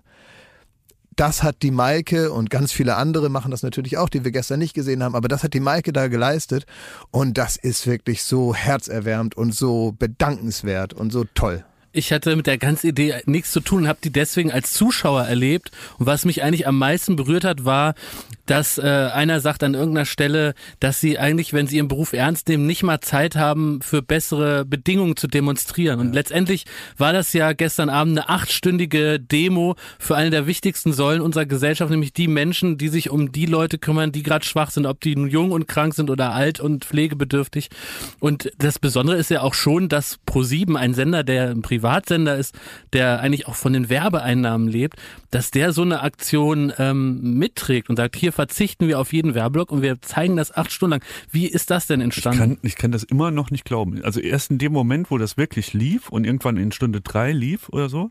das hat die Maike und ganz viele andere machen das natürlich auch, die wir gestern nicht gesehen haben, aber das hat die Maike da geleistet und das ist wirklich so herzerwärmend und so bedankenswert und so toll. Ich hatte mit der ganzen Idee nichts zu tun und habe die deswegen als Zuschauer erlebt. Und was mich eigentlich am meisten berührt hat, war, dass einer sagt an irgendeiner Stelle, dass sie eigentlich, wenn sie ihren Beruf ernst nehmen, nicht mal Zeit haben, für bessere Bedingungen zu demonstrieren. Und letztendlich war das ja gestern Abend eine 8-stündige Demo für eine der wichtigsten Säulen unserer Gesellschaft, nämlich die Menschen, die sich um die Leute kümmern, die gerade schwach sind, ob die jung und krank sind oder alt und pflegebedürftig. Und das Besondere ist ja auch schon, dass ProSieben, ein Sender, der ein Privatsender ist, der eigentlich auch von den Werbeeinnahmen lebt, dass der so eine Aktion mitträgt und sagt, hier verzichten wir auf jeden Werbeblock und wir zeigen das 8 Stunden lang. Wie ist das denn entstanden? Ich kann das immer noch nicht glauben. Also erst in dem Moment, wo das wirklich lief und irgendwann in Stunde 3 lief oder so,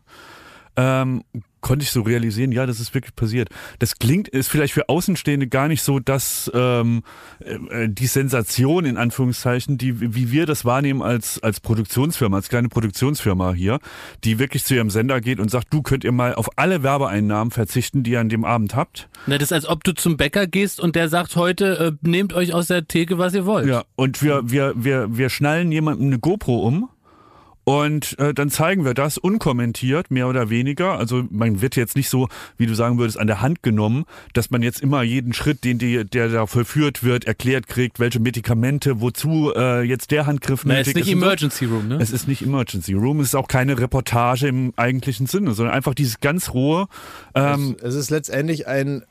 konnte ich so realisieren, ja, das ist wirklich passiert. Das ist vielleicht für Außenstehende gar nicht so, dass die Sensation in Anführungszeichen, wie wir das wahrnehmen als Produktionsfirma, als kleine Produktionsfirma hier, die wirklich zu ihrem Sender geht und sagt, du könnt ihr mal auf alle Werbeeinnahmen verzichten, die ihr an dem Abend habt. Na, das ist, als ob du zum Bäcker gehst und der sagt heute, nehmt euch aus der Theke, was ihr wollt. Ja, und wir schnallen jemandem eine GoPro um. Und dann zeigen wir das unkommentiert, mehr oder weniger. Also man wird jetzt nicht so, wie du sagen würdest, an der Hand genommen, dass man jetzt immer jeden Schritt, der da vollführt wird, erklärt kriegt, welche Medikamente, wozu jetzt der Handgriff nötig ist. Es ist nicht Emergency Room, ne? Es ist nicht Emergency Room, es ist auch keine Reportage im eigentlichen Sinne, sondern einfach dieses ganz rohe. Es ist letztendlich ein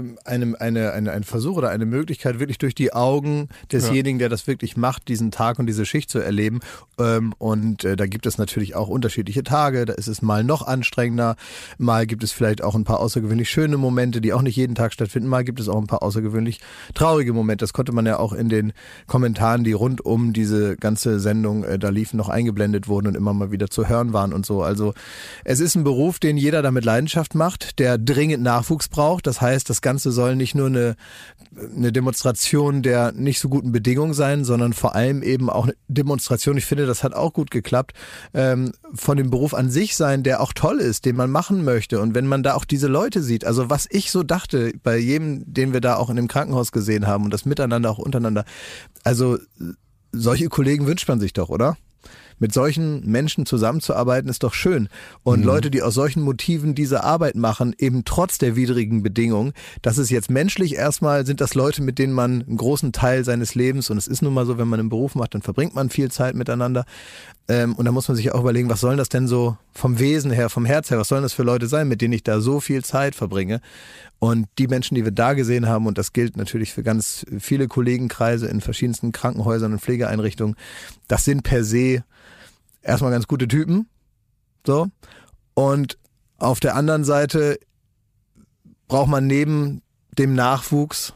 Versuch oder eine Möglichkeit, wirklich durch die Augen desjenigen, der das wirklich macht, diesen Tag und diese Schicht zu erleben. Und da gibt es natürlich auch unterschiedliche Tage. Da ist es mal noch anstrengender. Mal gibt es vielleicht auch ein paar außergewöhnlich schöne Momente, die auch nicht jeden Tag stattfinden. Mal gibt es auch ein paar außergewöhnlich traurige Momente. Das konnte man ja auch in den Kommentaren, die rund um diese ganze Sendung da liefen, noch eingeblendet wurden und immer mal wieder zu hören waren und so. Also es ist ein Beruf, den jeder da mit Leidenschaft macht, der dringend Nachwuchs braucht. Das heißt, das Ganze soll nicht nur eine Demonstration der nicht so guten Bedingungen sein, sondern vor allem eben auch eine Demonstration, ich finde, das hat auch gut geklappt, von dem Beruf an sich sein, der auch toll ist, den man machen möchte. Und wenn man da auch diese Leute sieht, also was ich so dachte, bei jedem, den wir da auch in dem Krankenhaus gesehen haben und das Miteinander auch untereinander, also solche Kollegen wünscht man sich doch, oder? Mit solchen Menschen zusammenzuarbeiten ist doch schön. Und Leute, die aus solchen Motiven diese Arbeit machen, eben trotz der widrigen Bedingungen, das ist jetzt menschlich erstmal, sind das Leute, mit denen man einen großen Teil seines Lebens, und es ist nun mal so, wenn man einen Beruf macht, dann verbringt man viel Zeit miteinander. Und da muss man sich auch überlegen, was sollen das denn so vom Wesen her, vom Herz her, was sollen das für Leute sein, mit denen ich da so viel Zeit verbringe? Und die Menschen, die wir da gesehen haben, und das gilt natürlich für ganz viele Kollegenkreise in verschiedensten Krankenhäusern und Pflegeeinrichtungen, das sind per se erstmal ganz gute Typen, so. Und auf der anderen Seite braucht man neben dem Nachwuchs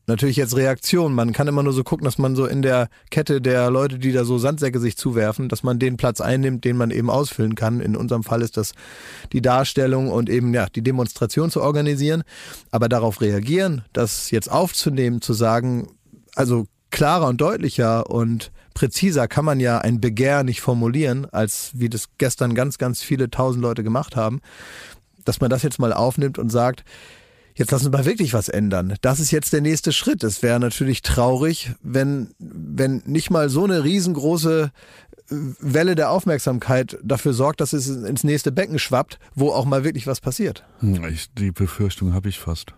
natürlich jetzt Reaktion. Man kann immer nur so gucken, dass man so in der Kette der Leute, die da so Sandsäcke sich zuwerfen, dass man den Platz einnimmt, den man eben ausfüllen kann. In unserem Fall ist das die Darstellung und eben die Demonstration zu organisieren. Aber darauf reagieren, das jetzt aufzunehmen, zu sagen, also klarer und deutlicher und präziser kann man ja ein Begehr nicht formulieren, als wie das gestern ganz, ganz viele 1000 Leute gemacht haben, dass man das jetzt mal aufnimmt und sagt, jetzt lassen wir mal wirklich was ändern. Das ist jetzt der nächste Schritt. Es wäre natürlich traurig, wenn nicht mal so eine riesengroße Welle der Aufmerksamkeit dafür sorgt, dass es ins nächste Becken schwappt, wo auch mal wirklich was passiert. Die Befürchtung habe ich fast,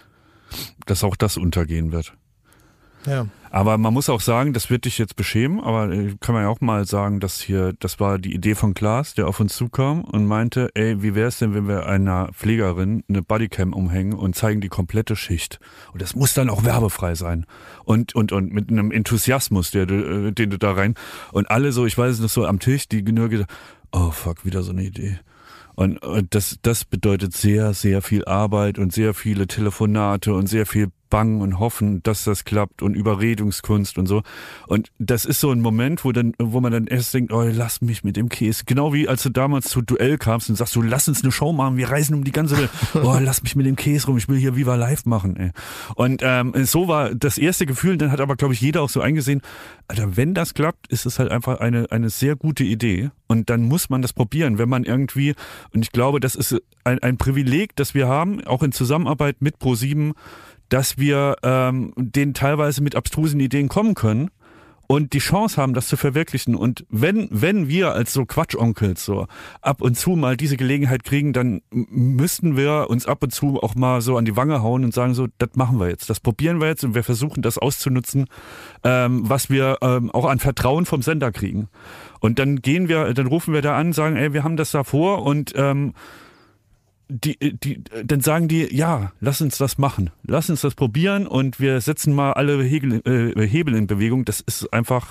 dass auch das untergehen wird. Ja. Aber man muss auch sagen, das wird dich jetzt beschämen, aber kann man ja auch mal sagen, das war die Idee von Klaas, der auf uns zukam und meinte, ey, wie wäre es denn, wenn wir einer Pflegerin eine Bodycam umhängen und zeigen die komplette Schicht. Und das muss dann auch werbefrei sein. Und mit einem Enthusiasmus, den du da rein, und alle so, ich weiß es noch so am Tisch, die nur gedacht, oh fuck, wieder so eine Idee. Und das bedeutet sehr, sehr viel Arbeit und sehr viele Telefonate und sehr viel Bangen und Hoffen, dass das klappt und Überredungskunst und so. Und das ist so ein Moment, wo man dann erst denkt, oh, lass mich mit dem Käse. Genau wie als du damals zu Duell kamst und sagst, lass uns eine Show machen, wir reisen um die ganze Welt. Oh, lass mich mit dem Käse rum, ich will hier Viva Live machen, ey. Und so war das erste Gefühl, dann hat aber, glaube ich, jeder auch so eingesehen, Alter, wenn das klappt, ist es halt einfach eine sehr gute Idee. Und dann muss man das probieren, wenn man irgendwie, und ich glaube, das ist ein Privileg, das wir haben, auch in Zusammenarbeit mit Pro7, dass wir denen teilweise mit abstrusen Ideen kommen können und die Chance haben, das zu verwirklichen. Und wenn wir als so Quatsch-Onkels so ab und zu mal diese Gelegenheit kriegen, dann müssten wir uns ab und zu auch mal so an die Wange hauen und sagen so, das machen wir jetzt, das probieren wir jetzt und wir versuchen das auszunutzen, was wir auch an Vertrauen vom Sender kriegen. Und dann rufen wir da an, sagen, ey, wir haben das da vor und dann sagen die, ja, lass uns das machen, lass uns das probieren und wir setzen mal alle Hebel in Bewegung. Das ist einfach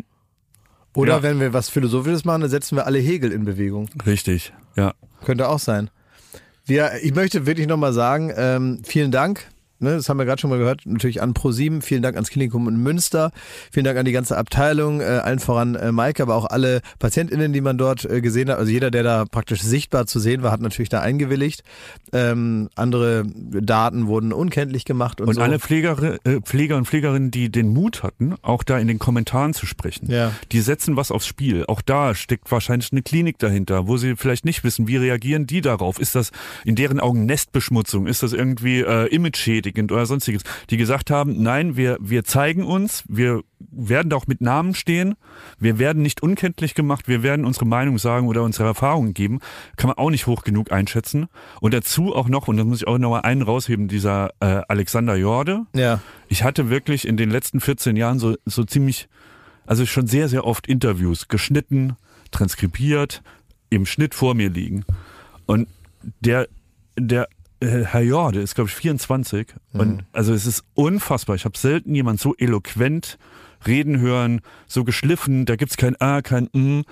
Oder wenn wir was Philosophisches machen, dann setzen wir alle Hegel in Bewegung. Richtig, ja. Könnte auch sein. Ich möchte wirklich nochmal sagen, vielen Dank. Das haben wir gerade schon mal gehört, natürlich an Pro7, vielen Dank ans Klinikum in Münster, vielen Dank an die ganze Abteilung, allen voran Maike, aber auch alle PatientInnen, die man dort gesehen hat, also jeder, der da praktisch sichtbar zu sehen war, hat natürlich da eingewilligt. Andere Daten wurden unkenntlich gemacht und so. Alle Pfleger und Pflegerinnen, die den Mut hatten, auch da in den Kommentaren zu sprechen, die setzen was aufs Spiel. Auch da steckt wahrscheinlich eine Klinik dahinter, wo sie vielleicht nicht wissen, wie reagieren die darauf? Ist das in deren Augen Nestbeschmutzung? Ist das irgendwie Image-schädigend oder sonstiges? Die gesagt haben, nein, wir zeigen uns, wir werden da auch mit Namen stehen, wir werden nicht unkenntlich gemacht, wir werden unsere Meinung sagen oder unsere Erfahrungen geben, kann man auch nicht hoch genug einschätzen. Und dazu auch noch, und da muss ich auch noch mal einen rausheben, dieser Alexander Jorde. Ja. Ich hatte wirklich in den letzten 14 Jahren so ziemlich, also schon sehr, sehr oft Interviews geschnitten, transkribiert, im Schnitt vor mir liegen. Und der Herr Jorde ist, glaube ich, 24 und also es ist unfassbar. Ich habe selten jemand so eloquent reden hören, so geschliffen, da gibt's kein A, kein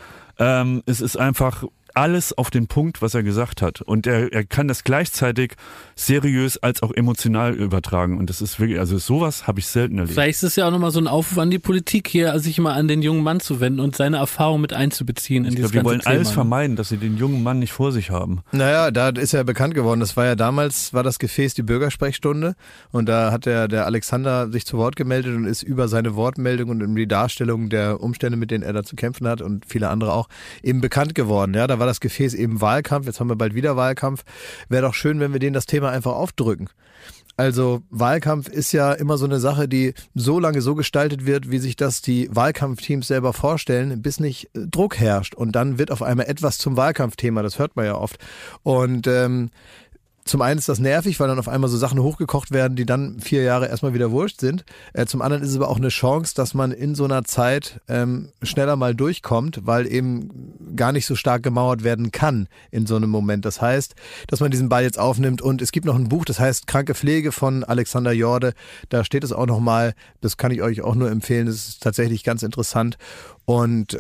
es ist einfach alles auf den Punkt, was er gesagt hat. Und er kann das gleichzeitig seriös als auch emotional übertragen. Und das ist wirklich, also sowas habe ich selten erlebt. Vielleicht ist es ja auch nochmal so ein Aufruf an die Politik hier, sich mal an den jungen Mann zu wenden und seine Erfahrung mit einzubeziehen in dieses ganze Thema. Wir wollen alles vermeiden, dass sie den jungen Mann nicht vor sich haben. Naja, da ist ja bekannt geworden, das war ja damals, war das Gefäß die Bürgersprechstunde und da hat der Alexander sich zu Wort gemeldet und ist über seine Wortmeldung und über die Darstellung der Umstände, mit denen er da zu kämpfen hat und viele andere auch, eben bekannt geworden. Ja, da war das Gefäß eben Wahlkampf, jetzt haben wir bald wieder Wahlkampf. Wäre doch schön, wenn wir denen das Thema einfach aufdrücken. Also Wahlkampf ist ja immer so eine Sache, die so lange so gestaltet wird, wie sich das die Wahlkampfteams selber vorstellen, bis nicht Druck herrscht. Und dann wird auf einmal etwas zum Wahlkampfthema, das hört man ja oft. Und zum einen ist das nervig, weil dann auf einmal so Sachen hochgekocht werden, die dann 4 Jahre erstmal wieder wurscht sind. Zum anderen ist es aber auch eine Chance, dass man in so einer Zeit schneller mal durchkommt, weil eben gar nicht so stark gemauert werden kann in so einem Moment. Das heißt, dass man diesen Ball jetzt aufnimmt und es gibt noch ein Buch, das heißt Kranke Pflege von Alexander Jorde. Da steht es auch nochmal, das kann ich euch auch nur empfehlen, das ist tatsächlich ganz interessant. Und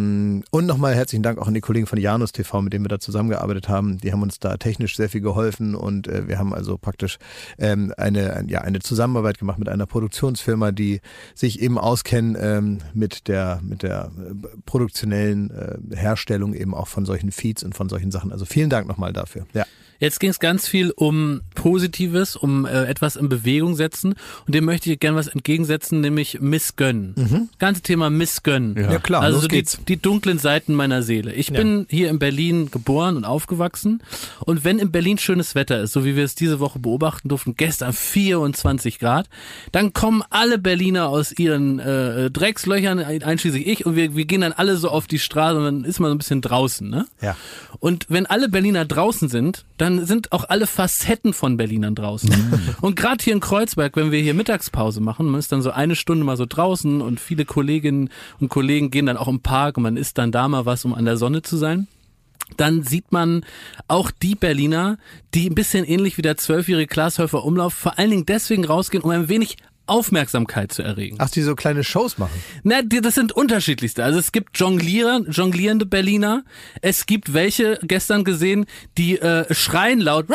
nochmal herzlichen Dank auch an die Kollegen von Janus TV, mit denen wir da zusammengearbeitet haben. Die haben uns da technisch sehr viel geholfen und wir haben also praktisch eine Zusammenarbeit gemacht mit einer Produktionsfirma, die sich eben auskennen mit der produktionellen Herstellung eben auch von solchen Feeds und von solchen Sachen. Also vielen Dank nochmal dafür. Ja. Jetzt ging es ganz viel um Positives, um etwas in Bewegung setzen und dem möchte ich gerne was entgegensetzen, nämlich Missgönnen. Ganze Thema Missgönnen. Ja klar, also los so geht's. Die dunklen Seiten meiner Seele. Ich bin hier in Berlin geboren und aufgewachsen und wenn in Berlin schönes Wetter ist, so wie wir es diese Woche beobachten durften, gestern 24 Grad, dann kommen alle Berliner aus ihren Dreckslöchern, einschließlich ich, und wir gehen dann alle so auf die Straße und dann ist man so ein bisschen draußen. Ne? Ja. Und wenn alle Berliner draußen sind, dann sind auch alle Facetten von Berlinern draußen. Und gerade hier in Kreuzberg, wenn wir hier Mittagspause machen, man ist dann so eine Stunde mal so draußen und viele Kolleginnen und Kollegen gehen dann auch im Park und man isst dann da mal was, um an der Sonne zu sein. Dann sieht man auch die Berliner, die ein bisschen ähnlich wie der 12-jährige Glashäufer Umlauf vor allen Dingen deswegen rausgehen, um ein wenig Aufmerksamkeit zu erregen. Ach, die so kleine Shows machen? Na, das sind unterschiedlichste. Also es gibt jonglierende Berliner. Es gibt welche, gestern gesehen, die schreien laut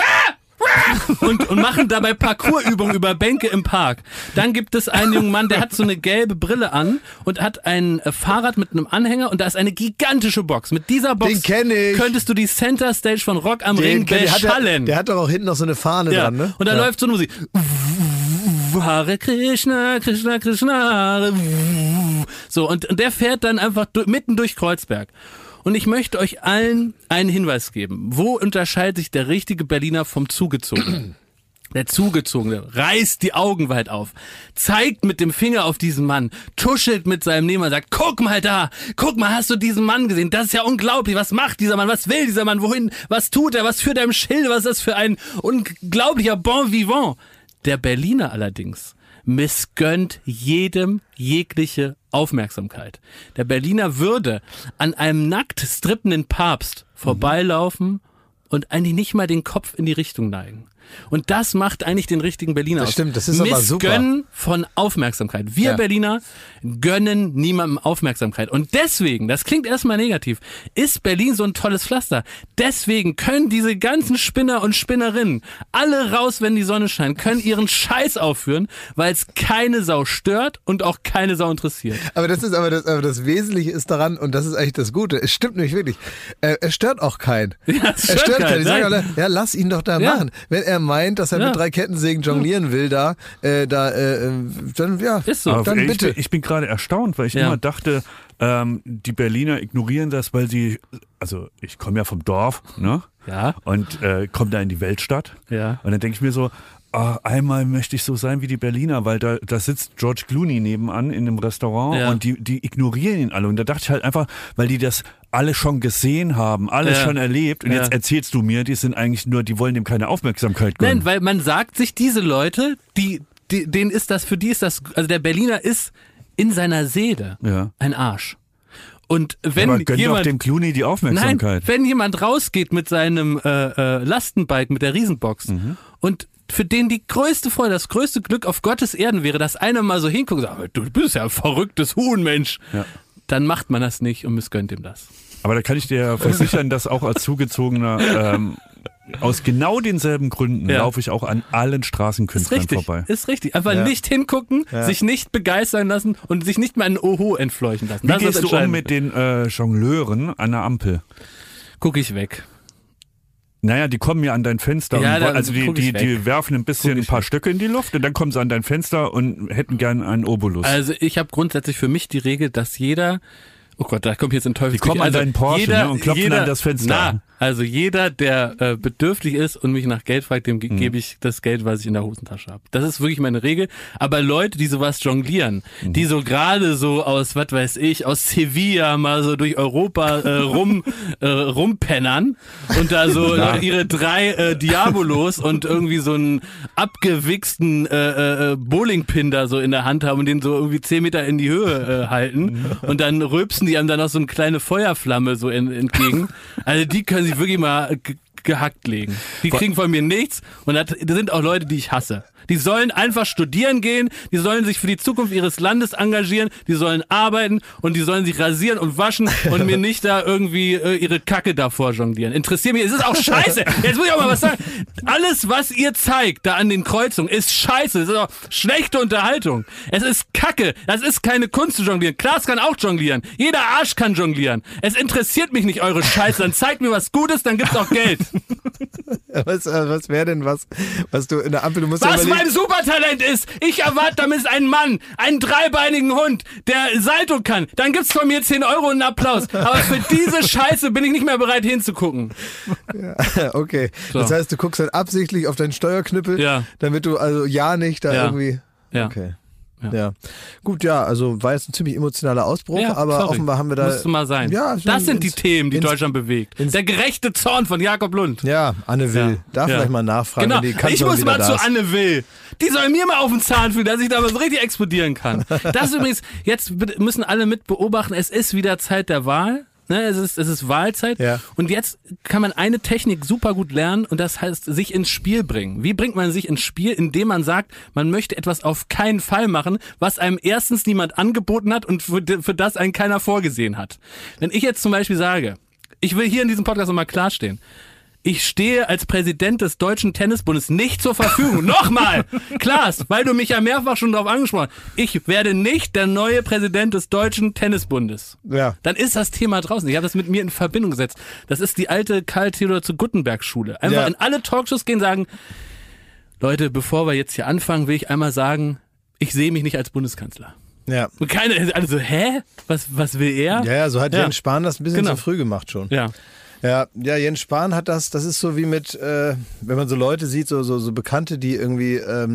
und machen dabei Parkourübungen über Bänke im Park. Dann gibt es einen jungen Mann, der hat so eine gelbe Brille an und hat ein Fahrrad mit einem Anhänger und da ist eine gigantische Box. Mit dieser Box könntest du die Center Stage von Rock am Ring beschallen. Der hat doch auch hinten noch so eine Fahne dran, ne? Und da läuft so eine Musik. Hare Krishna, Krishna, Krishna. So, und der fährt dann einfach mitten durch Kreuzberg. Und ich möchte euch allen einen Hinweis geben. Wo unterscheidet sich der richtige Berliner vom Zugezogenen? Der Zugezogene reißt die Augen weit auf, zeigt mit dem Finger auf diesen Mann, tuschelt mit seinem Nebenmann, sagt, guck mal da, guck mal, hast du diesen Mann gesehen? Das ist ja unglaublich, was macht dieser Mann, was will dieser Mann, wohin, was tut er, was führt er im Schilde, was ist das für ein unglaublicher Bon Vivant? Der Berliner allerdings missgönnt jedem jegliche Aufmerksamkeit. Der Berliner würde an einem nackt strippenden Papst vorbeilaufen und eigentlich nicht mal den Kopf in die Richtung neigen. Und das macht eigentlich den richtigen Berliner aus. Stimmt, das ist aber super. Missgönnen von Aufmerksamkeit. Wir Berliner gönnen niemandem Aufmerksamkeit. Und deswegen, das klingt erstmal negativ, ist Berlin so ein tolles Pflaster. Deswegen können diese ganzen Spinner und Spinnerinnen alle raus, wenn die Sonne scheint, können ihren Scheiß aufführen, weil es keine Sau stört und auch keine Sau interessiert. Aber das das Wesentliche ist daran, und das ist eigentlich das Gute, es stimmt nämlich wirklich, es stört auch keinen. Ja, es stört keinen. Die sagen alle, ja, lass ihn doch da machen. Wenn er meint, dass er mit 3 Kettensägen jonglieren will, dann ist so. Dann bitte. Ich bin gerade erstaunt, weil ich immer dachte, die Berliner ignorieren das, weil sie, also ich komme ja vom Dorf, ne? Ja. Und komme da in die Weltstadt. Ja. Und dann denke ich mir so, einmal möchte ich so sein wie die Berliner, weil da sitzt George Clooney nebenan in einem Restaurant und die ignorieren ihn alle. Und da dachte ich halt einfach, weil die das alle schon gesehen haben, alles schon erlebt. Und jetzt erzählst du mir, die sind eigentlich nur, die wollen dem keine Aufmerksamkeit gönnen. Nein, weil man sagt sich, diese Leute, für die ist das, also der Berliner ist in seiner Seele ein Arsch. Und wenn aber gönn doch dem Clooney die Aufmerksamkeit. Nein, wenn jemand rausgeht mit seinem Lastenbike, mit der Riesenbox und für den die größte Freude, das größte Glück auf Gottes Erden wäre, dass einer mal so hinguckt und sagt, du bist ja ein verrücktes Huhn, Mensch. Ja. Dann macht man das nicht und missgönnt ihm das. Aber da kann ich dir versichern, dass auch als Zugezogener aus genau denselben Gründen laufe ich auch an allen Straßenkünstlern vorbei. Ist richtig. Einfach nicht hingucken, sich nicht begeistern lassen und sich nicht mal ein Oho entfleuchen lassen. Wie gehst du um mit den Jongleuren an der Ampel? Guck ich weg. Naja, die kommen ja an dein Fenster. Also die werfen ein paar Stöcke in die Luft und dann kommen sie an dein Fenster und hätten gern einen Obolus. Also ich habe grundsätzlich für mich die Regel, dass jeder, oh Gott, da kommt jetzt ein Teufel. Die kommen an deinen Porsche und klopfen an das Fenster. Also jeder, der bedürftig ist und mich nach Geld fragt, dem gebe ich das Geld, was ich in der Hosentasche habe. Das ist wirklich meine Regel. Aber Leute, die sowas jonglieren, die so gerade so aus, was weiß ich, aus Sevilla mal so durch Europa rumpennern und da so ihre 3 Diabolos und irgendwie so einen abgewichsten Bowlingpin da so in der Hand haben und den so irgendwie 10 Meter in die Höhe halten und dann rülpsen die einem dann noch so eine kleine Feuerflamme so entgegen. Also die können sich wirklich mal gehackt legen. Die kriegen von mir nichts und das sind auch Leute, die ich hasse. Die sollen einfach studieren gehen, die sollen sich für die Zukunft ihres Landes engagieren, die sollen arbeiten und die sollen sich rasieren und waschen und mir nicht da irgendwie ihre Kacke davor jonglieren. Interessiert mich, es ist auch scheiße. Jetzt muss ich auch mal was sagen. Alles, was ihr zeigt da an den Kreuzungen, ist scheiße. Es ist auch schlechte Unterhaltung. Es ist Kacke. Das ist keine Kunst zu jonglieren. Klaas kann auch jonglieren. Jeder Arsch kann jonglieren. Es interessiert mich nicht eure Scheiße. Dann zeigt mir was Gutes, dann gibt's auch Geld. Was wäre denn was du in der Ampel, du musst Was mein Supertalent ist, ich erwarte damit einen Mann, einen dreibeinigen Hund, der Salto kann. Dann gibt's von mir 10 Euro und einen Applaus. Aber für diese Scheiße bin ich nicht mehr bereit hinzugucken. Ja, okay. So. Das heißt, du guckst dann absichtlich auf deinen Steuerknüppel, damit du also nicht da irgendwie... Ja. Okay. Ja. Gut, also war jetzt ein ziemlich emotionaler Ausbruch, aber offenbar haben wir da... Musst du mal sein. Ja, das sind die Themen, die Deutschland bewegt. Der gerechte Zorn von Jakob Lund. Ja, Anne Will. Darf vielleicht mal nachfragen. Genau, die ich muss mal zu Anne Will. Die soll mir mal auf den Zahn fühlen, dass ich da was richtig explodieren kann. Das ist übrigens, jetzt müssen alle mit beobachten, es ist wieder Zeit der Wahl. Ne, es ist Wahlzeit und jetzt kann man eine Technik super gut lernen und das heißt sich ins Spiel bringen. Wie bringt man sich ins Spiel? Indem man sagt, man möchte etwas auf keinen Fall machen, was einem erstens niemand angeboten hat und für das einen keiner vorgesehen hat. Wenn ich jetzt zum Beispiel sage, ich will hier in diesem Podcast nochmal klarstehen, ich stehe als Präsident des Deutschen Tennisbundes nicht zur Verfügung. Nochmal! Klaas, weil du mich ja mehrfach schon darauf angesprochen hast. Ich werde nicht der neue Präsident des Deutschen Tennisbundes. Ja. Dann ist das Thema draußen. Ich habe das mit mir in Verbindung gesetzt. Das ist die alte Karl Theodor zu Guttenberg-Schule. Einfach in alle Talkshows gehen und sagen, Leute, bevor wir jetzt hier anfangen, will ich einmal sagen, ich sehe mich nicht als Bundeskanzler. Ja. Und also, hä? Was will er? Ja, so hat Jens Spahn das ein bisschen zu früh gemacht schon. Ja, Jens Spahn hat das ist so wie mit, wenn man so Leute sieht, so Bekannte, die irgendwie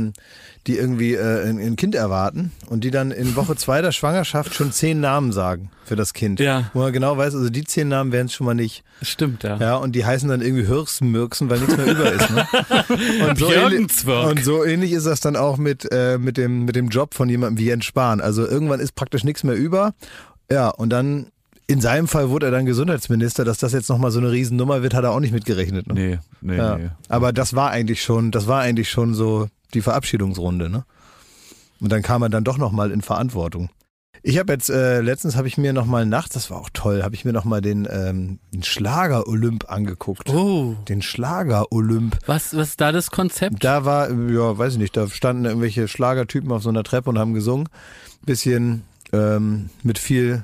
ein Kind erwarten und die dann in Woche 2 der Schwangerschaft schon 10 Namen sagen für das Kind. Ja. Wo man genau weiß, also die 10 Namen werden es schon mal nicht. Stimmt, ja. Ja, und die heißen dann irgendwie Hirschmürksen, weil nichts mehr über ist. Ne? Und so ähnlich ist das dann auch mit dem Job von jemandem wie Jens Spahn. Also irgendwann ist praktisch nichts mehr über. Ja, und dann in seinem Fall wurde er dann Gesundheitsminister, dass das jetzt nochmal so eine Riesennummer wird, hat er auch nicht mitgerechnet. Ne? Nee. Aber das war eigentlich schon so die Verabschiedungsrunde, ne? Und dann kam er dann doch nochmal in Verantwortung. Ich habe jetzt, letztens habe ich mir nochmal nachts, das war auch toll, habe ich mir nochmal den Schlager-Olymp angeguckt. Oh. Den Schlager-Olymp. Was ist da das Konzept? Da war, weiß ich nicht, da standen irgendwelche Schlagertypen auf so einer Treppe und haben gesungen. Bisschen mit viel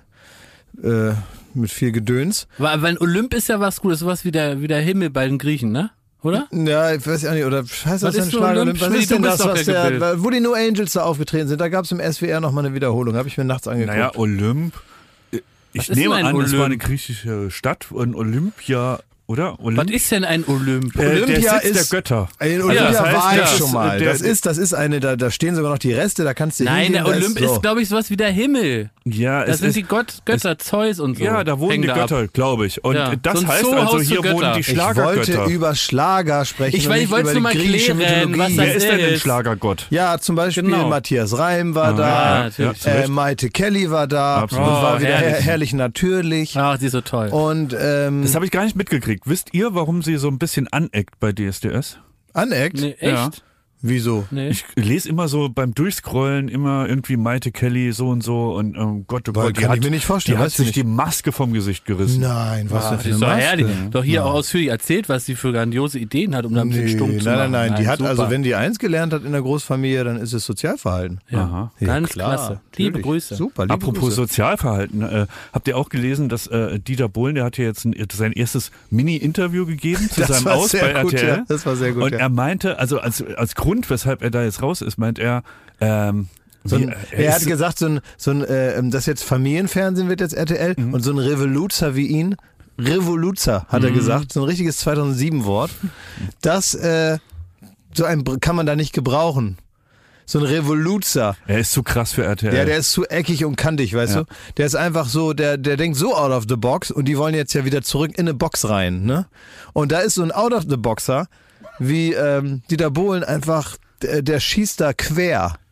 Gedöns. Weil Olymp ist ja was Gutes, sowas wie der Himmel bei den Griechen, ne? Oder? Ja, ich weiß ja nicht, oder heißt das ein Schlager? Was ist denn das, wo die No Angels da aufgetreten sind? Da gab es im SWR nochmal eine Wiederholung, habe ich mir nachts angeguckt. Naja, Olymp. Ich nehme an, es war eine griechische Stadt und Olympia, oder? Was ist denn ein Olymp? Olympia der Sitz der Götter. In Olympia war ich schon mal. Das ist eine, da stehen sogar noch die Reste, da kannst du hingehen. Nein, der Olymp ist, glaube ich, sowas wie der Himmel. Ja, das sind die Götter, Zeus und so. Ja, da wohnen die Götter, glaube ich. Und das so heißt also, hier wohnen die Schlagergötter. Ich wollte über Schlager sprechen. Ich wollte es nur mal klären, was Wer ist denn ein Schlagergott? Ja, zum Beispiel Matthias Reim war da, Maite Kelly war da und war wieder herrlich natürlich. Ach, die ist so toll. Und das habe ich gar nicht mitgekriegt. Wisst ihr, warum sie so ein bisschen aneckt bei DSDS? Aneckt? Nee, echt? Ja. Wieso? Nee. Ich lese immer so beim Durchscrollen immer irgendwie Maite Kelly so und Gott, oh Gott, kann ich mir nicht vorstellen. Die hat sich die Maske vom Gesicht gerissen. Nein, was das ist doch herrlich. Doch hier auch ausführlich erzählt, was sie für grandiose Ideen hat, um da ein bisschen stumm zu machen. Nein, die hat super. Also wenn die eins gelernt hat in der Großfamilie, dann ist es Sozialverhalten. Ja, ganz klasse. Liebe Grüße. Super, liebe Apropos Grüße. Sozialverhalten, habt ihr auch gelesen, dass Dieter Bohlen, der hat ja jetzt sein erstes Mini-Interview gegeben zu seinem Aus bei RTL. Ja, das war sehr gut. Und er meinte, also als Grund, weshalb er da jetzt raus ist, meint er, er hat gesagt, das jetzt Familienfernsehen wird jetzt RTL und so ein Revoluzer wie ihn, Revoluzer hat er gesagt, so ein richtiges 2007-Wort, das so ein kann man da nicht gebrauchen. So ein Revoluzer. Er ist zu krass für RTL. Ja, der ist zu eckig und kantig, weißt du? Der ist einfach so, der denkt so out of the box und die wollen jetzt ja wieder zurück in eine Box rein, ne? Und da ist so ein out of the boxer wie Dieter Bohlen einfach, der schießt da quer.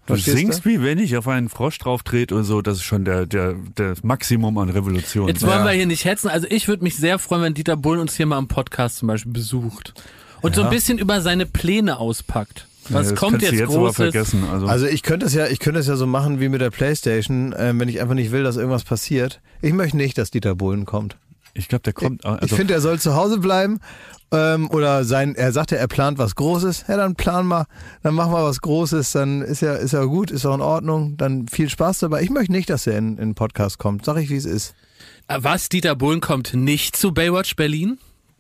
Du singst wie wenn ich auf einen Frosch drauf trete oder so, das ist schon der Maximum an Revolution. Jetzt wollen wir hier nicht hetzen, also ich würde mich sehr freuen, wenn Dieter Bohlen uns hier mal im Podcast zum Beispiel besucht und so ein bisschen über seine Pläne auspackt. Was kommt jetzt Großes? Vergessen, also ich könnte es ja so machen wie mit der PlayStation, wenn ich einfach nicht will, dass irgendwas passiert. Ich möchte nicht, dass Dieter Bohlen kommt. Ich glaube, der kommt. Also ich finde, er soll zu Hause bleiben. Er sagte, er plant was Großes. Ja, dann plan mal, dann machen wir was Großes, dann ist ja gut, ist auch in Ordnung, dann viel Spaß dabei. Ich möchte nicht, dass er in den Podcast kommt. Sag ich, wie es ist. Was, Dieter Bohlen kommt nicht zu Baywatch Berlin?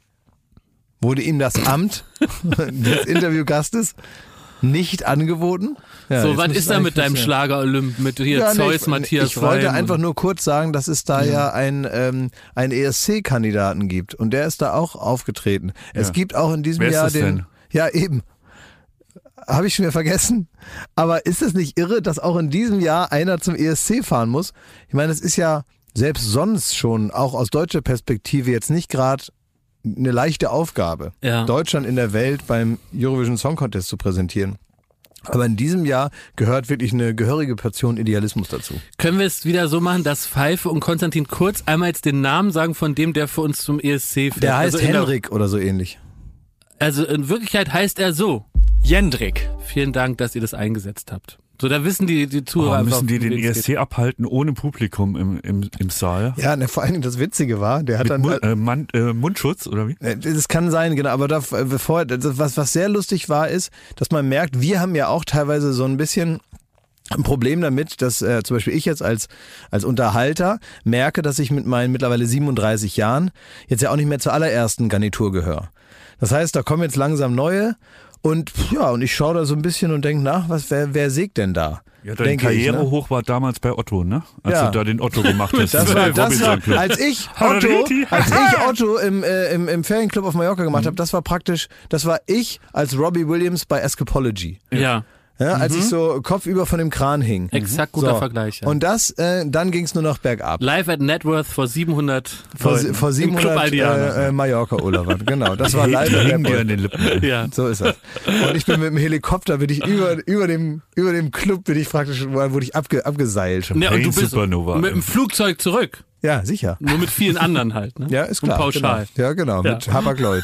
Wurde ihm das Amt des Interviewgastes nicht angeboten? Ja, so, was ist da mit deinem Schlager-Olymp, mit hier Zeus, Matthias Ich wollte einfach nur kurz sagen, dass es da ja einen ESC-Kandidaten gibt und der ist da auch aufgetreten. Ja. Es gibt auch in diesem Wer Jahr ist das denn? Ja, eben. Habe ich schon wieder vergessen. Aber ist es nicht irre, dass auch in diesem Jahr einer zum ESC fahren muss? Ich meine, es ist ja selbst sonst schon, auch aus deutscher Perspektive, jetzt nicht gerade eine leichte Aufgabe, Deutschland in der Welt beim Eurovision Song Contest zu präsentieren. Aber in diesem Jahr gehört wirklich eine gehörige Portion Idealismus dazu. Können wir es wieder so machen, dass Pfeife und Konstantin Kurz einmal jetzt den Namen sagen von dem, der für uns zum ESC fährt? Der heißt Henrik oder so ähnlich. Also in Wirklichkeit heißt er so. Jendrik. Vielen Dank, dass ihr das eingesetzt habt. So, da wissen die Zuhörer einfach. Müssen die den ESC abhalten ohne Publikum im Saal? Ja, vor allen Dingen das Witzige war, der hat mit Mundschutz oder wie? Das kann sein, genau. Aber was sehr lustig war, ist, dass man merkt, wir haben ja auch teilweise so ein bisschen ein Problem damit, dass zum Beispiel ich jetzt als Unterhalter merke, dass ich mit meinen mittlerweile 37 Jahren jetzt ja auch nicht mehr zur allerersten Garnitur gehöre. Das heißt, da kommen jetzt langsam neue. Und ich schaue da so ein bisschen und denke nach, wer sägt denn da? Ja, dein Karrierehoch war damals bei Otto, ne? Als du da den Otto gemacht hast. Das war, als ich Otto im Ferienclub auf Mallorca gemacht habe, das war ich als Robbie Williams bei Escapology. Ja. Ja, als ich so kopfüber von dem Kran hing. Exakt guter Vergleich. Ja. Und dann ging es nur noch bergab. Live at Networth vor 700 vor 700 Mallorca-Urlaubern. Genau, das war live at Networth. An den Lippen. Ja. So ist das. Und ich bin mit dem Helikopter, über dem Club wurde ich abgeseilt. Ja, und du bist mit dem Flugzeug zurück. Ja, sicher. Nur mit vielen anderen halt, ne? Ja, ist klar. Und pauschal. Genau. Ja, genau, mit Hapag-Lloyd.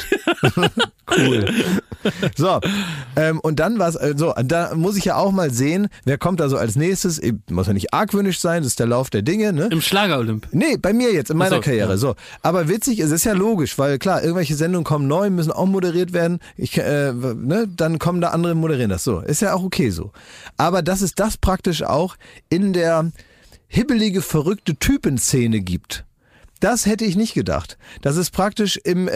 Cool. So, und dann war's da muss ich ja auch mal sehen, wer kommt da so als nächstes. Muss ja nicht argwöhnisch sein, das ist der Lauf der Dinge, ne? Im Schlager-Olymp. Nee, bei mir jetzt, in meiner Karriere. Ja. So. Aber witzig, es ist ja logisch, weil klar, irgendwelche Sendungen kommen neu, müssen auch moderiert werden. Dann kommen da andere moderieren das. So, ist ja auch okay so. Aber dass es das praktisch auch in der hibbelige, verrückte Typenszene gibt. Das hätte ich nicht gedacht. Dass es praktisch in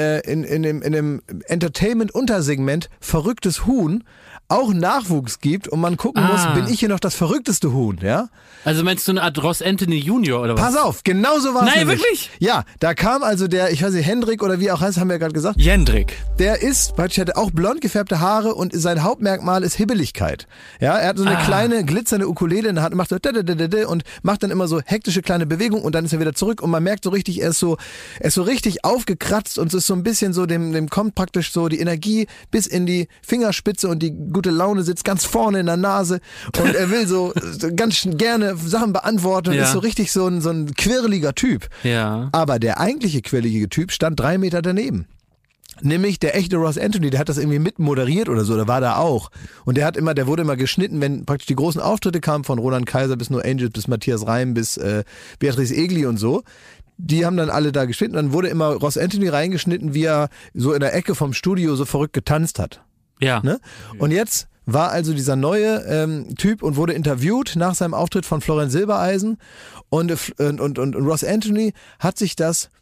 dem Entertainment-Untersegment verrücktes Huhn auch Nachwuchs gibt und man gucken muss, bin ich hier noch das verrückteste Huhn, ja? Also meinst du eine Art Ross Anthony Junior oder was? Pass auf, genau so war es. Nein, wirklich? Ja, da kam also ich weiß nicht, Hendrik oder wie auch heißt, haben wir ja gerade gesagt. Jendrik. Der hatte auch blond gefärbte Haare und sein Hauptmerkmal ist Hibbeligkeit. Ja, er hat so eine kleine glitzernde Ukulele in der Hand, macht so und macht dann immer so hektische kleine Bewegungen und dann ist er wieder zurück und man merkt so richtig, er ist so richtig aufgekratzt und es ist so ein bisschen so, dem kommt praktisch so die Energie bis in die Fingerspitze und die gute Laune sitzt ganz vorne in der Nase und er will so ganz gerne Sachen beantworten und ist so richtig so ein quirliger Typ. Ja. Aber der eigentliche quirlige Typ stand 3 Meter daneben. Nämlich der echte Ross Anthony, der hat das irgendwie mit moderiert oder so, der war da auch. Und der wurde immer geschnitten, wenn praktisch die großen Auftritte kamen, von Roland Kaiser bis No Angels, bis Matthias Reim, bis Beatrice Egli und so. Die haben dann alle da geschnitten. Dann wurde immer Ross Anthony reingeschnitten, wie er so in der Ecke vom Studio so verrückt getanzt hat. Ja. Ne? Und jetzt war also dieser neue Typ und wurde interviewt nach seinem Auftritt von Florian Silbereisen und Ross Anthony hat sich das,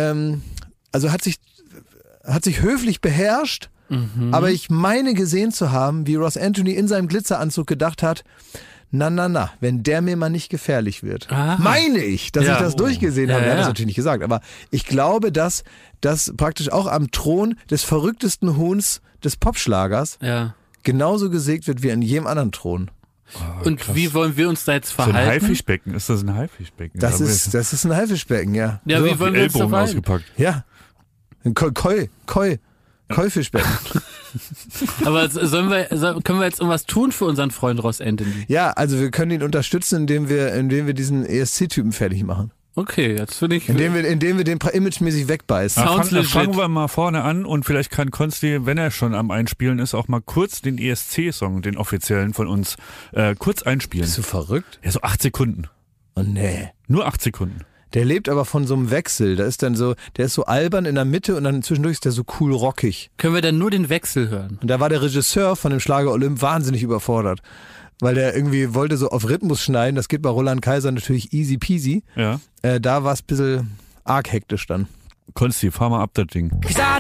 hat sich höflich beherrscht, aber ich meine gesehen zu haben, wie Ross Anthony in seinem Glitzeranzug gedacht hat, na, wenn der mir mal nicht gefährlich wird. Aha. Meine ich, dass ich das durchgesehen habe. Er hat das ja. natürlich nicht gesagt, aber ich glaube, dass das praktisch auch am Thron des verrücktesten Huhns des Popschlagers genauso gesägt wird wie an jedem anderen Thron. Oh, und krass. Wie wollen wir uns da jetzt verhalten? So ein Haifischbecken, ist das ein Haifischbecken? Das ist ein Haifischbecken, ja. Ja, so, wie wollen wir uns da verhalten? Ausgepackt. Ja, ein Koi-Fischbecken. Aber können wir jetzt irgendwas tun für unseren Freund Ross Anthony? Ja, also wir können ihn unterstützen, indem wir diesen ESC-Typen fertig machen. Okay, jetzt finde ich... Indem wir den imagemäßig wegbeißen. Fangen wir mal vorne an und vielleicht kann Konsti, wenn er schon am Einspielen ist, auch mal kurz den ESC-Song, den offiziellen von uns, kurz einspielen. Bist du verrückt? Ja, so 8 Sekunden. Oh nee. Nur 8 Sekunden. Der lebt aber von so einem Wechsel. Der ist so albern in der Mitte und dann zwischendurch ist der so cool rockig. Können wir dann nur den Wechsel hören? Und da war der Regisseur von dem Schlager Olymp wahnsinnig überfordert. Weil der irgendwie wollte so auf Rhythmus schneiden. Das geht bei Roland Kaiser natürlich easy peasy. Ja. Da war es ein bisschen arg hektisch dann. Konsti, fahr mal ab das Ding.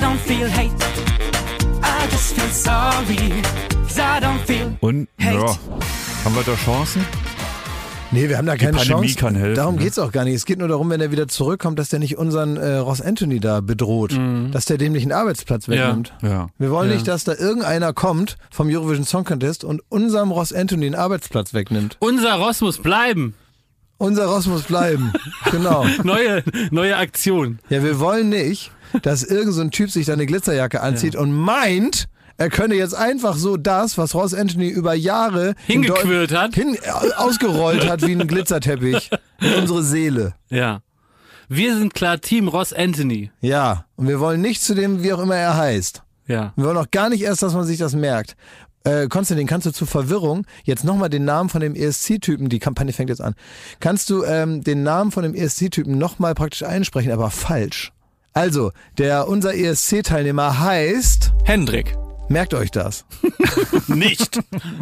Und, ja, haben wir da Chancen? Nee, wir haben da keine Pandemie Chance. Kann helfen, darum ne? geht's auch gar nicht. Es geht nur darum, wenn er wieder zurückkommt, dass der nicht unseren Ross Anthony da bedroht. Dass der dem nicht einen Arbeitsplatz wegnimmt. Ja. Wir wollen nicht, dass da irgendeiner kommt vom Eurovision Song Contest und unserem Ross Anthony einen Arbeitsplatz wegnimmt. Unser Ross muss bleiben. Unser Ross muss bleiben. Genau. Neue Aktion. Ja, wir wollen nicht, dass irgend so ein Typ sich da eine Glitzerjacke anzieht und meint, er könne jetzt einfach so das, was Ross Anthony über Jahre hingequirlt hat, ausgerollt hat wie ein Glitzerteppich in unsere Seele. Ja. Wir sind klar Team Ross Anthony. Ja. Und wir wollen nicht zu dem, wie auch immer er heißt. Ja. Wir wollen auch gar nicht erst, dass man sich das merkt. Konstantin, kannst du zur Verwirrung jetzt nochmal den Namen von dem ESC-Typen, die Kampagne fängt jetzt an, kannst du den Namen von dem ESC-Typen nochmal praktisch einsprechen, aber falsch. Also, unser ESC-Teilnehmer heißt... Hendrik. Merkt euch das. Nicht.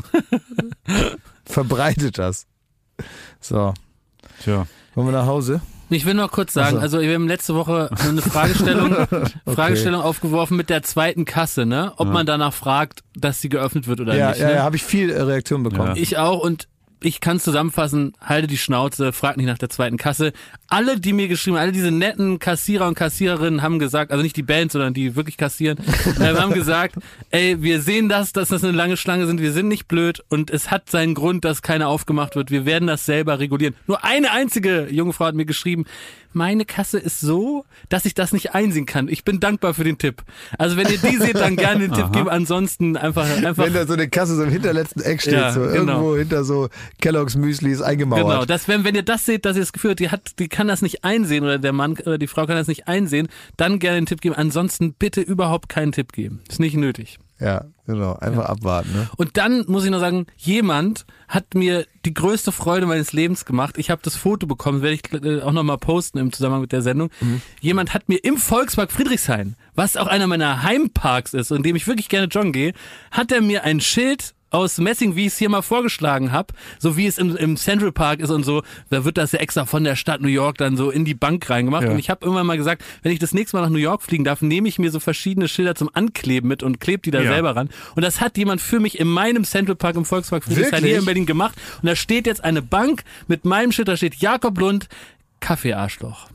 Verbreitet das. So. Tja. Wollen wir nach Hause? Ich will noch kurz sagen, also wir haben letzte Woche eine Fragestellung aufgeworfen mit der zweiten Kasse, ne? Ob man danach fragt, dass sie geöffnet wird oder nicht. Ja, ne? habe ich viel Reaktion bekommen. Ja. Ich auch und ich kann zusammenfassen, halte die Schnauze, frag nicht nach der zweiten Kasse. Alle, die mir geschrieben haben, alle diese netten Kassierer und Kassiererinnen haben gesagt, also nicht die Band, sondern die wirklich kassieren, haben gesagt, ey, wir sehen dass das eine lange Schlange sind, wir sind nicht blöd und es hat seinen Grund, dass keine aufgemacht wird. Wir werden das selber regulieren. Nur eine einzige junge Frau hat mir geschrieben, meine Kasse ist so, dass ich das nicht einsehen kann. Ich bin dankbar für den Tipp. Also wenn ihr die seht, dann gerne den Tipp geben. Ansonsten einfach. Wenn da so eine Kasse so im hinterletzten Eck steht, ja, so genau. Irgendwo hinter so Kellogg's Müsli ist eingemauert. Genau, wenn ihr das seht, dass ihr das Gefühl habt, die kann das nicht einsehen oder der Mann oder die Frau kann das nicht einsehen, dann gerne den Tipp geben. Ansonsten bitte überhaupt keinen Tipp geben. Ist nicht nötig. Ja, genau. Einfach abwarten. Ne? Und dann muss ich noch sagen, jemand hat mir die größte Freude meines Lebens gemacht. Ich habe das Foto bekommen, werde ich auch nochmal posten im Zusammenhang mit der Sendung. Jemand hat mir im Volkspark Friedrichshain, was auch einer meiner Heimparks ist, in dem ich wirklich gerne joggen gehe, hat er mir ein Schild aus Messing, wie ich es hier mal vorgeschlagen habe, so wie es im Central Park ist und so, da wird das ja extra von der Stadt New York dann so in die Bank reingemacht. Ja. Und ich habe irgendwann mal gesagt, wenn ich das nächste Mal nach New York fliegen darf, nehme ich mir so verschiedene Schilder zum Ankleben mit und klebe die da selber ran. Und das hat jemand für mich in meinem Central Park im Volkspark Friedrichshain hier in Berlin gemacht. Und da steht jetzt eine Bank mit meinem Schild, da steht Jakob Lund, Kaffeearschloch.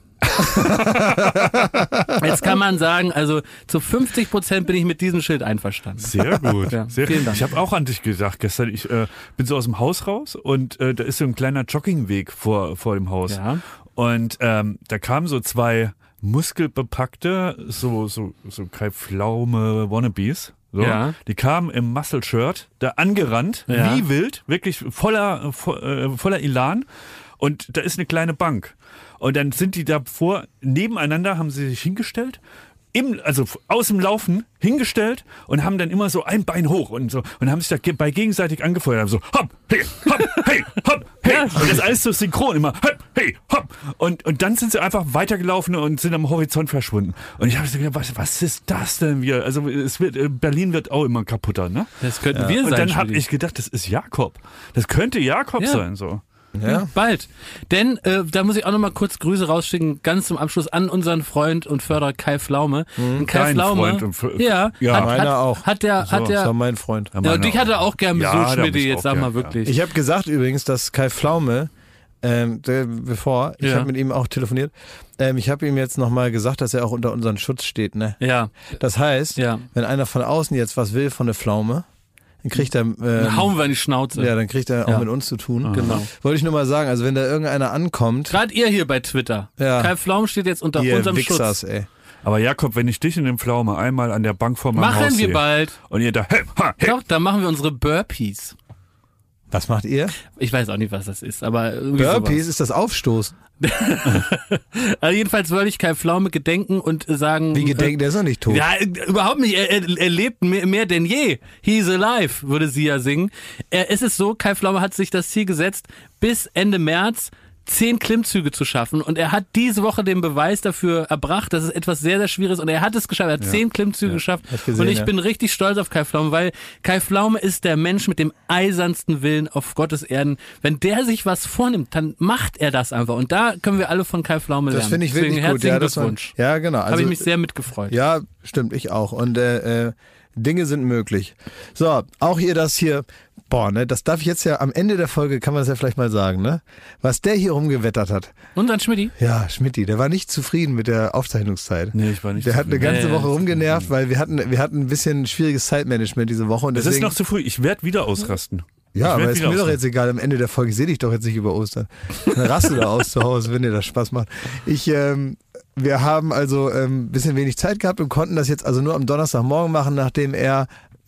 Jetzt kann man sagen, also zu 50% bin ich mit diesem Schild einverstanden. Sehr gut. Ja, sehr vielen Dank. Ich habe auch an dich gedacht gestern. Ich bin so aus dem Haus raus und da ist so ein kleiner Joggingweg vor dem Haus. Ja. Und da kamen so 2 muskelbepackte, so Kai Pflaume Wannabes. So, ja. Die kamen im Muscle-Shirt da angerannt, wie wild, wirklich voller Elan. Und da ist eine kleine Bank. Und dann sind die davor, nebeneinander haben sie sich hingestellt, also aus dem Laufen hingestellt und haben dann immer so ein Bein hoch und so und haben sich da bei gegenseitig angefeuert, haben so hopp, hey, hopp, hey, hopp, hey. Und das alles so synchron, immer hopp, hey, hopp. Und dann sind sie einfach weitergelaufen und sind am Horizont verschwunden. Und ich habe so gedacht, was ist das denn wieder? Also Berlin wird auch immer kaputter, ne? Das könnten wir sein. Und dann habe ich gedacht, das ist Jakob. Das könnte Jakob sein, so. Ja. Bald. Denn da muss ich auch noch mal kurz Grüße rausschicken, ganz zum Abschluss an unseren Freund und Förderer Kai Pflaume. Kai Pflaume, meiner auch. Hat der, das war mein Freund. Ja, und dich hat er auch gern besucht, Schmidt, jetzt sag mal wirklich. Ich habe gesagt übrigens, dass Kai Pflaume, ich habe mit ihm auch telefoniert, ich habe ihm jetzt nochmal gesagt, dass er auch unter unseren Schutz steht, ne? Ja. Das heißt, wenn einer von außen jetzt was will von der Pflaume, dann kriegt er... dann hauen wir in die Schnauze. Ja, dann kriegt er auch mit uns zu tun. Genau. Wollte ich nur mal sagen, also wenn da irgendeiner ankommt... Gerade ihr hier bei Twitter. Ja. Kai Pflaume steht jetzt unter unserem Wichsers, Schutz. Ey. Aber Jakob, wenn ich dich in den Pflaume einmal an der Bank vor meinem Haus Machen wir sehe bald. und ihr da, hey. Doch, dann machen wir unsere Burpees. Was macht ihr? Ich weiß auch nicht, was das ist, aber Burpees ist das Aufstoßen. Also jedenfalls wollte ich Kai Pflaume gedenken und sagen... Wie gedenken, der ist noch nicht tot. Ja, überhaupt nicht. Er lebt mehr denn je. He's alive, würde sie ja singen. Es ist so, Kai Pflaume hat sich das Ziel gesetzt, bis Ende März 10 Klimmzüge zu schaffen, und er hat diese Woche den Beweis dafür erbracht, dass es etwas sehr, sehr Schwieriges ist, und er hat es geschafft, er hat 10 Klimmzüge geschafft, gesehen, und ich bin richtig stolz auf Kai Pflaume, weil Kai Pflaume ist der Mensch mit dem eisernsten Willen auf Gottes Erden. Wenn der sich was vornimmt, dann macht er das einfach, und da können wir alle von Kai Pflaume lernen. Das finde ich wirklich Deswegen gut. Herzlichen Glückwunsch. Ja, genau. Also, habe ich mich sehr mitgefreut. Ja, stimmt, ich auch. Und Dinge sind möglich. So, auch ihr das hier, das darf ich jetzt ja am Ende der Folge, kann man das ja vielleicht mal sagen, ne? Was der hier rumgewettert hat. Und dann Schmidti? Ja, Schmidti, der war nicht zufrieden mit der Aufzeichnungszeit. Nee, ich war nicht Der hat eine zufrieden. ganze Woche rumgenervt, weil wir hatten ein bisschen schwieriges Zeitmanagement diese Woche. Und Es deswegen, ist noch zu früh, ich werde wieder ausrasten. ja, aber werd ist wieder mir doch ausrasten. jetzt egal, am Ende der Folge, ich sehe dich doch jetzt nicht über Ostern. Dann rast du da aus zu Hause, wenn dir das Spaß macht. Wir haben also ein bisschen wenig Zeit gehabt und konnten das jetzt also nur am Donnerstagmorgen machen, nachdem er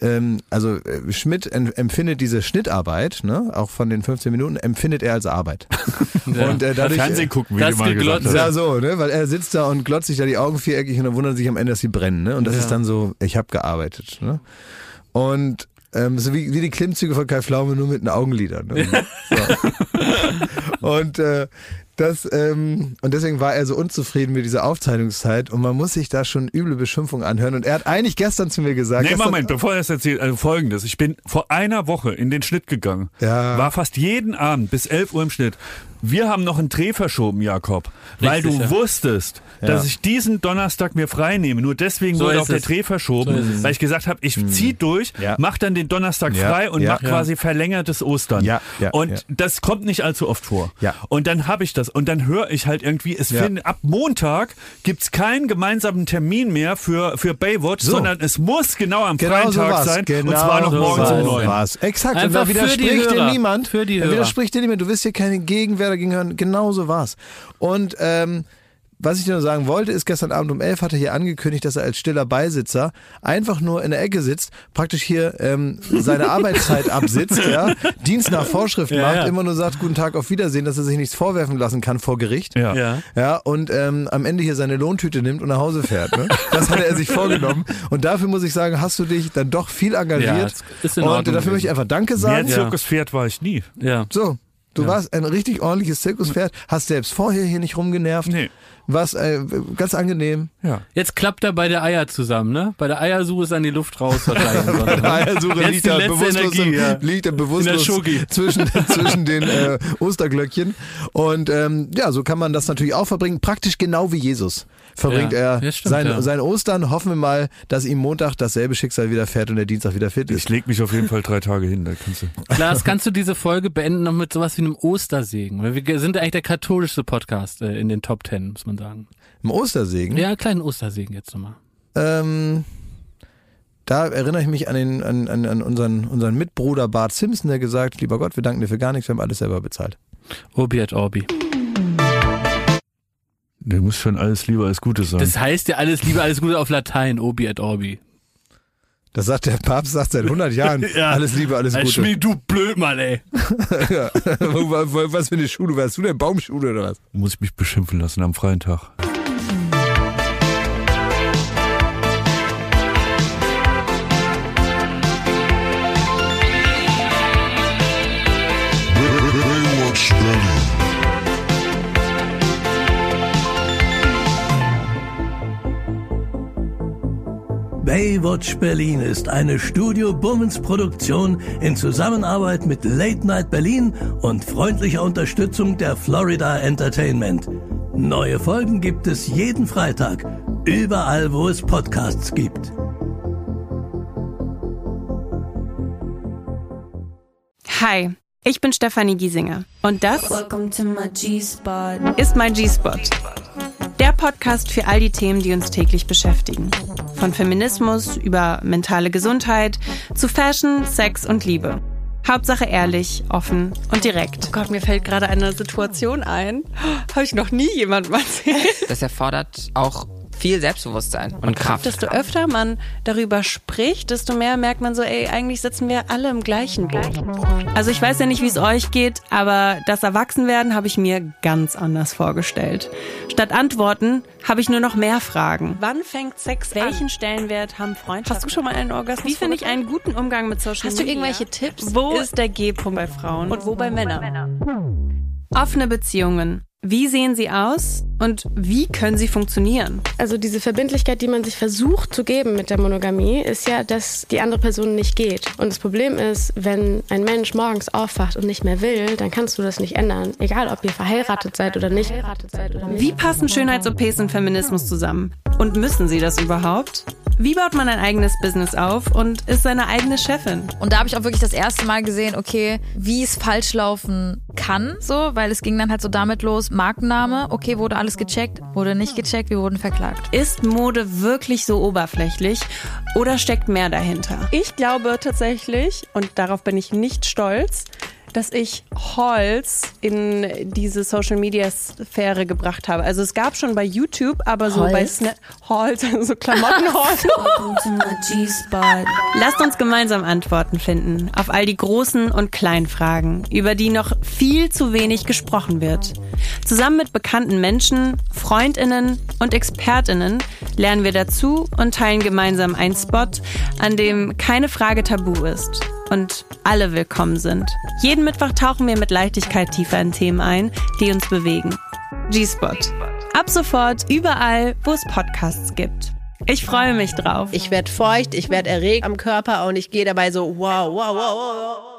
Schmidt empfindet diese Schnittarbeit, ne, auch von den 15 Minuten, empfindet er als Arbeit. Ja. Und dadurch, Fernsehen gucken, wie das du mal gesagt geglotzt. hast. ja, so, ne, weil er sitzt da und glotzt sich da die Augen viereckig und dann wundert sich am Ende, dass sie brennen, ne, und das ist dann so, ich habe gearbeitet, ne, und so wie die Klimmzüge von Kai Pflaume, nur mit den Augenlidern. Ne? So. Und deswegen war er so unzufrieden mit dieser Aufzeichnungszeit, und man muss sich da schon üble Beschimpfungen anhören. Und er hat eigentlich gestern zu mir gesagt... Nee, Moment, bevor er das erzählt, also Folgendes. Ich bin vor einer Woche in den Schnitt gegangen. Ja. War fast jeden Abend bis 11 Uhr im Schnitt. Wir haben noch einen Dreh verschoben, Jakob. Weil Richtig, du ja. wusstest, dass ich diesen Donnerstag mir frei nehme. Nur deswegen So wurde ist auch der es. Dreh verschoben, So ist es. weil ich gesagt habe, ich zieh durch, Ja. mach dann den Donnerstag Ja. frei und Ja. mach quasi verlängertes Ostern. Ja. Ja. Und Ja. das kommt nicht allzu oft vor. Ja. Und dann habe ich das. Und dann höre ich halt irgendwie, ab Montag gibt's keinen gemeinsamen Termin mehr für Baywatch, So. sondern es muss genau am Genau freien so Tag war's. sein. Genau und zwar noch so morgens um 9. war's. Exakt. Einfach und da für die widerspricht dir Hörer. niemand. Für die Da Hörer. widerspricht dir niemand. Du wirst hier keine Gegenwehr dagegen hören. Genau so war's. Und was ich dir nur sagen wollte, ist, gestern Abend um 11 hat er hier angekündigt, dass er als stiller Beisitzer einfach nur in der Ecke sitzt, praktisch hier seine Arbeitszeit absitzt, ja, Dienst nach Vorschrift macht, immer nur sagt, guten Tag, auf Wiedersehen, dass er sich nichts vorwerfen lassen kann vor Gericht. Ja. Ja, und am Ende hier seine Lohntüte nimmt und nach Hause fährt. Ne? Das hatte er sich vorgenommen. Und dafür muss ich sagen, hast du dich dann doch viel engagiert. Ja, das ist in und Ordnung dafür möchte ich einfach Danke sagen. Mehr Zirkuspferd war ich nie. Ja. So, du warst ein richtig ordentliches Zirkuspferd, hast selbst vorher hier nicht rumgenervt. Nee. Warst ganz angenehm. Ja. Jetzt klappt er bei der Eier zusammen, ne? Bei der Eiersuche ist dann die Luft raus. Wahrscheinlich. Bei der Eiersuche Jetzt liegt die er letzte bewusstlos, Energie, ja. liegt er bewusstlos In der Schoki. zwischen den Osterglöckchen. Und so kann man das natürlich auch verbringen. Praktisch genau wie Jesus verbringt Ja, er das stimmt, sein Ostern. Hoffen wir mal, dass ihm Montag dasselbe Schicksal widerfährt und der Dienstag wieder fit Ich ist. leg mich auf jeden Fall 3 Tage hin. Da kannst du. Lars, kannst du diese Folge beenden noch mit sowas wie einem Ostersegen? Weil wir sind eigentlich der katholischste Podcast in den Top 10, muss man sagen. Im Ostersegen? Ja, einen kleinen Ostersegen jetzt nochmal. Da erinnere ich mich an unseren Mitbruder Bart Simpson, der gesagt, lieber Gott, wir danken dir für gar nichts, wir haben alles selber bezahlt. Obi et Orbi. Der muss schon alles Liebe, alles Gute sagen. Das heißt ja alles Liebe, alles Gute auf Latein. Obi et Orbi. Das sagt der Papst seit 100 Jahren. Ja. Alles Liebe, alles Gute. Schmied, du Blödmann, ey. Ja. Was für eine Schule? Warst du denn Baumschule oder was? Muss ich mich beschimpfen lassen am freien Tag. Baywatch Berlin. Baywatch Berlin ist eine Studio Bummens Produktion in Zusammenarbeit mit Late Night Berlin und freundlicher Unterstützung der Florida Entertainment. Neue Folgen gibt es jeden Freitag, überall wo es Podcasts gibt. Hi, ich bin Stefanie Giesinger und das Welcome to my G-Spot. ist mein G-Spot. Der Podcast für all die Themen, die uns täglich beschäftigen. Von Feminismus über mentale Gesundheit zu Fashion, Sex und Liebe. Hauptsache ehrlich, offen und direkt. Oh Gott, mir fällt gerade eine Situation ein. Habe ich noch nie jemandem erzählt. Das erfordert auch viel Selbstbewusstsein und Kraft. Desto öfter man darüber spricht, desto mehr merkt man so, eigentlich sitzen wir alle im gleichen Boot. Also ich weiß ja nicht, wie es euch geht, aber das Erwachsenwerden habe ich mir ganz anders vorgestellt. Statt Antworten habe ich nur noch mehr Fragen. Wann fängt Sex an? Welchen Stellenwert haben Freundschaften? Hast du schon mal einen Orgasmus? Wie finde ich einen guten Umgang mit Social Media? Hast du irgendwelche Tipps? Wo ist der G-Punkt bei Frauen und wo bei Männern? Offene Beziehungen. Wie sehen sie aus und wie können sie funktionieren? Also diese Verbindlichkeit, die man sich versucht zu geben mit der Monogamie, ist ja, dass die andere Person nicht geht. Und das Problem ist, wenn ein Mensch morgens aufwacht und nicht mehr will, dann kannst du das nicht ändern. Egal, ob ihr verheiratet seid oder nicht. Wie passen Schönheits-OPs und Feminismus zusammen? Und müssen sie das überhaupt? Wie baut man ein eigenes Business auf und ist seine eigene Chefin? Und da habe ich auch wirklich das erste Mal gesehen, okay, wie es falsch laufen kann, so, weil es ging dann halt so damit los, Markenname, okay, wurde alles gecheckt, wurde nicht gecheckt, wir wurden verklagt. Ist Mode wirklich so oberflächlich oder steckt mehr dahinter? Ich glaube tatsächlich, und darauf bin ich nicht stolz, dass ich Hauls in diese Social-Media-Sphäre gebracht habe. Also es gab schon bei YouTube, aber so bei Hauls, so Klamotten-Hauls. Lasst uns gemeinsam Antworten finden auf all die großen und kleinen Fragen, über die noch viel zu wenig gesprochen wird. Zusammen mit bekannten Menschen, FreundInnen und ExpertInnen lernen wir dazu und teilen gemeinsam einen Spot, an dem keine Frage tabu ist und alle willkommen sind. Jeden Mittwoch tauchen wir mit Leichtigkeit tiefer in Themen ein, die uns bewegen. G-Spot. Ab sofort überall, wo es Podcasts gibt. Ich freue mich drauf. Ich werde feucht, ich werde erregt am Körper und ich gehe dabei so wow, wow, wow, wow.